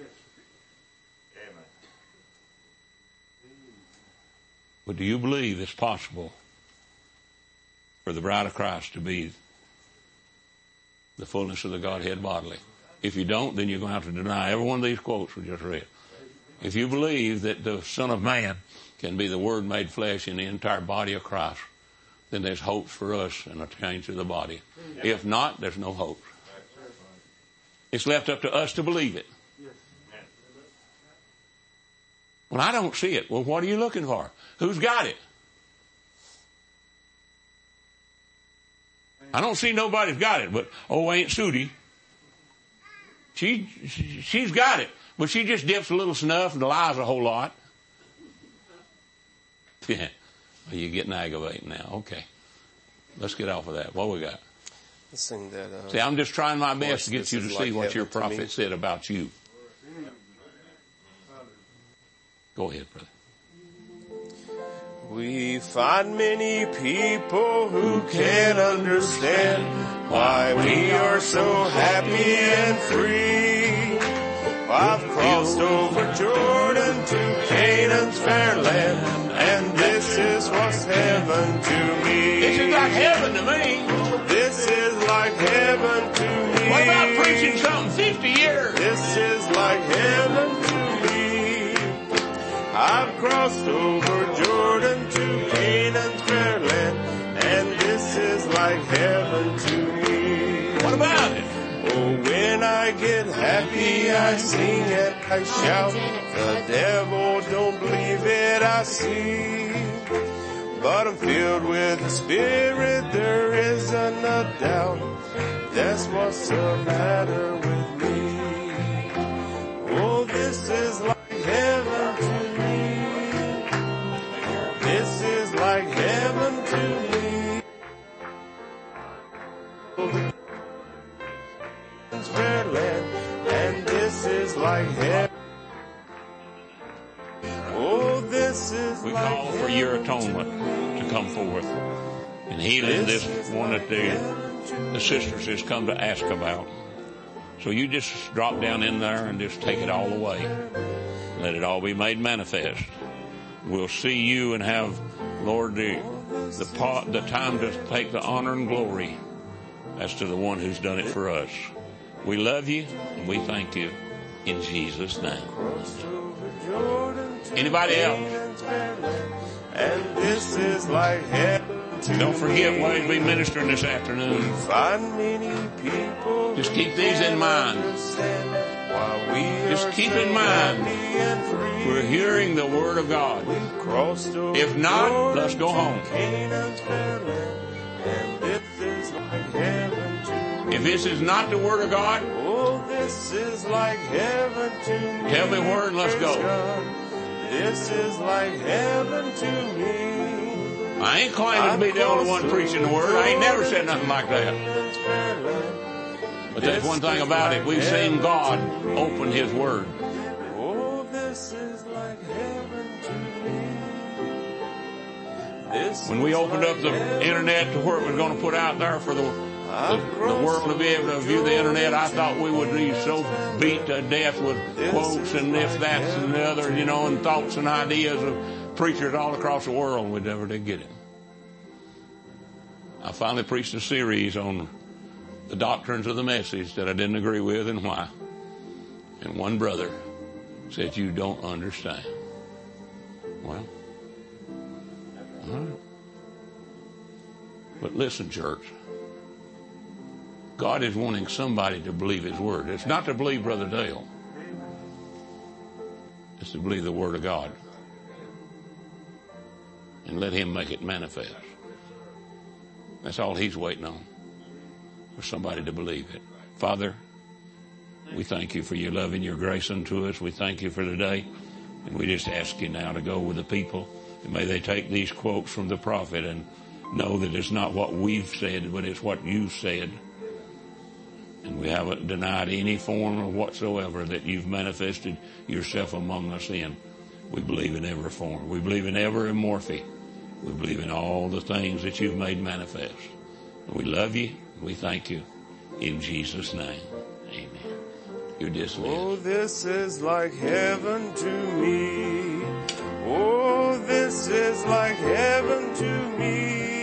But do you believe it's possible for the bride of Christ to be the fullness of the Godhead bodily? If you don't, then you're going to have to deny every one of these quotes we just read. If you believe that the Son of Man can be the Word made flesh in the entire body of Christ, then there's hopes for us and a change of the body. If not, there's no hope. It's left up to us to believe it. Well, I don't see it. Well, what are you looking for? Who's got it? I don't see nobody's got it, but Aunt Sudie. She's got it, but she just dips a little snuff and lies a whole lot. Yeah, well, you're getting aggravated now. Okay, let's get off of that. What we got? Let's sing that. See, I'm just trying my best to get you to see like what your heaven to me. prophet said about you. Go ahead, brother. We find many people who can't understand why we are so happy and free. I've crossed over Jordan to Canaan's fair land, and this is what's heaven to me. This is like heaven to me. This is like heaven to me. What about preaching something 50 years? This is like heaven to me. I've crossed over Jordan to Canaan's fair land, and this is like heaven to me. What about it? Oh, when I get happy, I sing and I shout. The devil don't believe it, I see. But I'm filled with the Spirit, there isn't a doubt. That's what's the matter with me. Oh, this is like heaven to me. This is like heaven to me. Fair land, and this is like heaven. Oh, this is We like call for your atonement to come forth and healing this one that the sisters has come to ask about. So you just drop down in there and just take it all away. Let it all be made manifest. We'll see you and have, Lord, the time to take the honor and glory as to the one who's done it for us. We love you and we thank you in Jesus' name. Anybody else? And this is like heaven. Don't forget why you'll be ministering this afternoon. Find many people. Just keep these in mind. Just keep in mind we're hearing the Word of God. If not, let's go home. If this is not the Word of God, tell me where and let's go. This is like heaven to me. I ain't claiming to be the only one preaching the Word. I ain't never said nothing like that. But there's one thing about it. We've seen God open His Word. Oh, this is like heaven to me. When we opened up the internet to where it was going to put out there for the world to be able to view the internet, I thought we would be so beat to death with quotes and this, that, and the other, and thoughts and ideas of preachers all across the world. We never did get it. I finally preached a series on the doctrines of the message that I didn't agree with and why. And one brother said, "You don't understand." Well, all right. But listen, church. God is wanting somebody to believe His Word. It's not to believe Brother Dale. It's to believe the Word of God. And let Him make it manifest. That's all He's waiting on. For somebody to believe it. Father, we thank You for Your love and Your grace unto us. We thank You for today. And we just ask You now to go with the people. And may they take these quotes from the prophet and know that it's not what we've said, but it's what you said. And we haven't denied any form or whatsoever that you've manifested yourself among us in. We believe in every form. We believe in every morphe. We believe in all the things that you've made manifest. We love you. We thank you. In Jesus' name, amen. You're dismissed. Oh, this is like heaven to me. Oh, this is like heaven to me.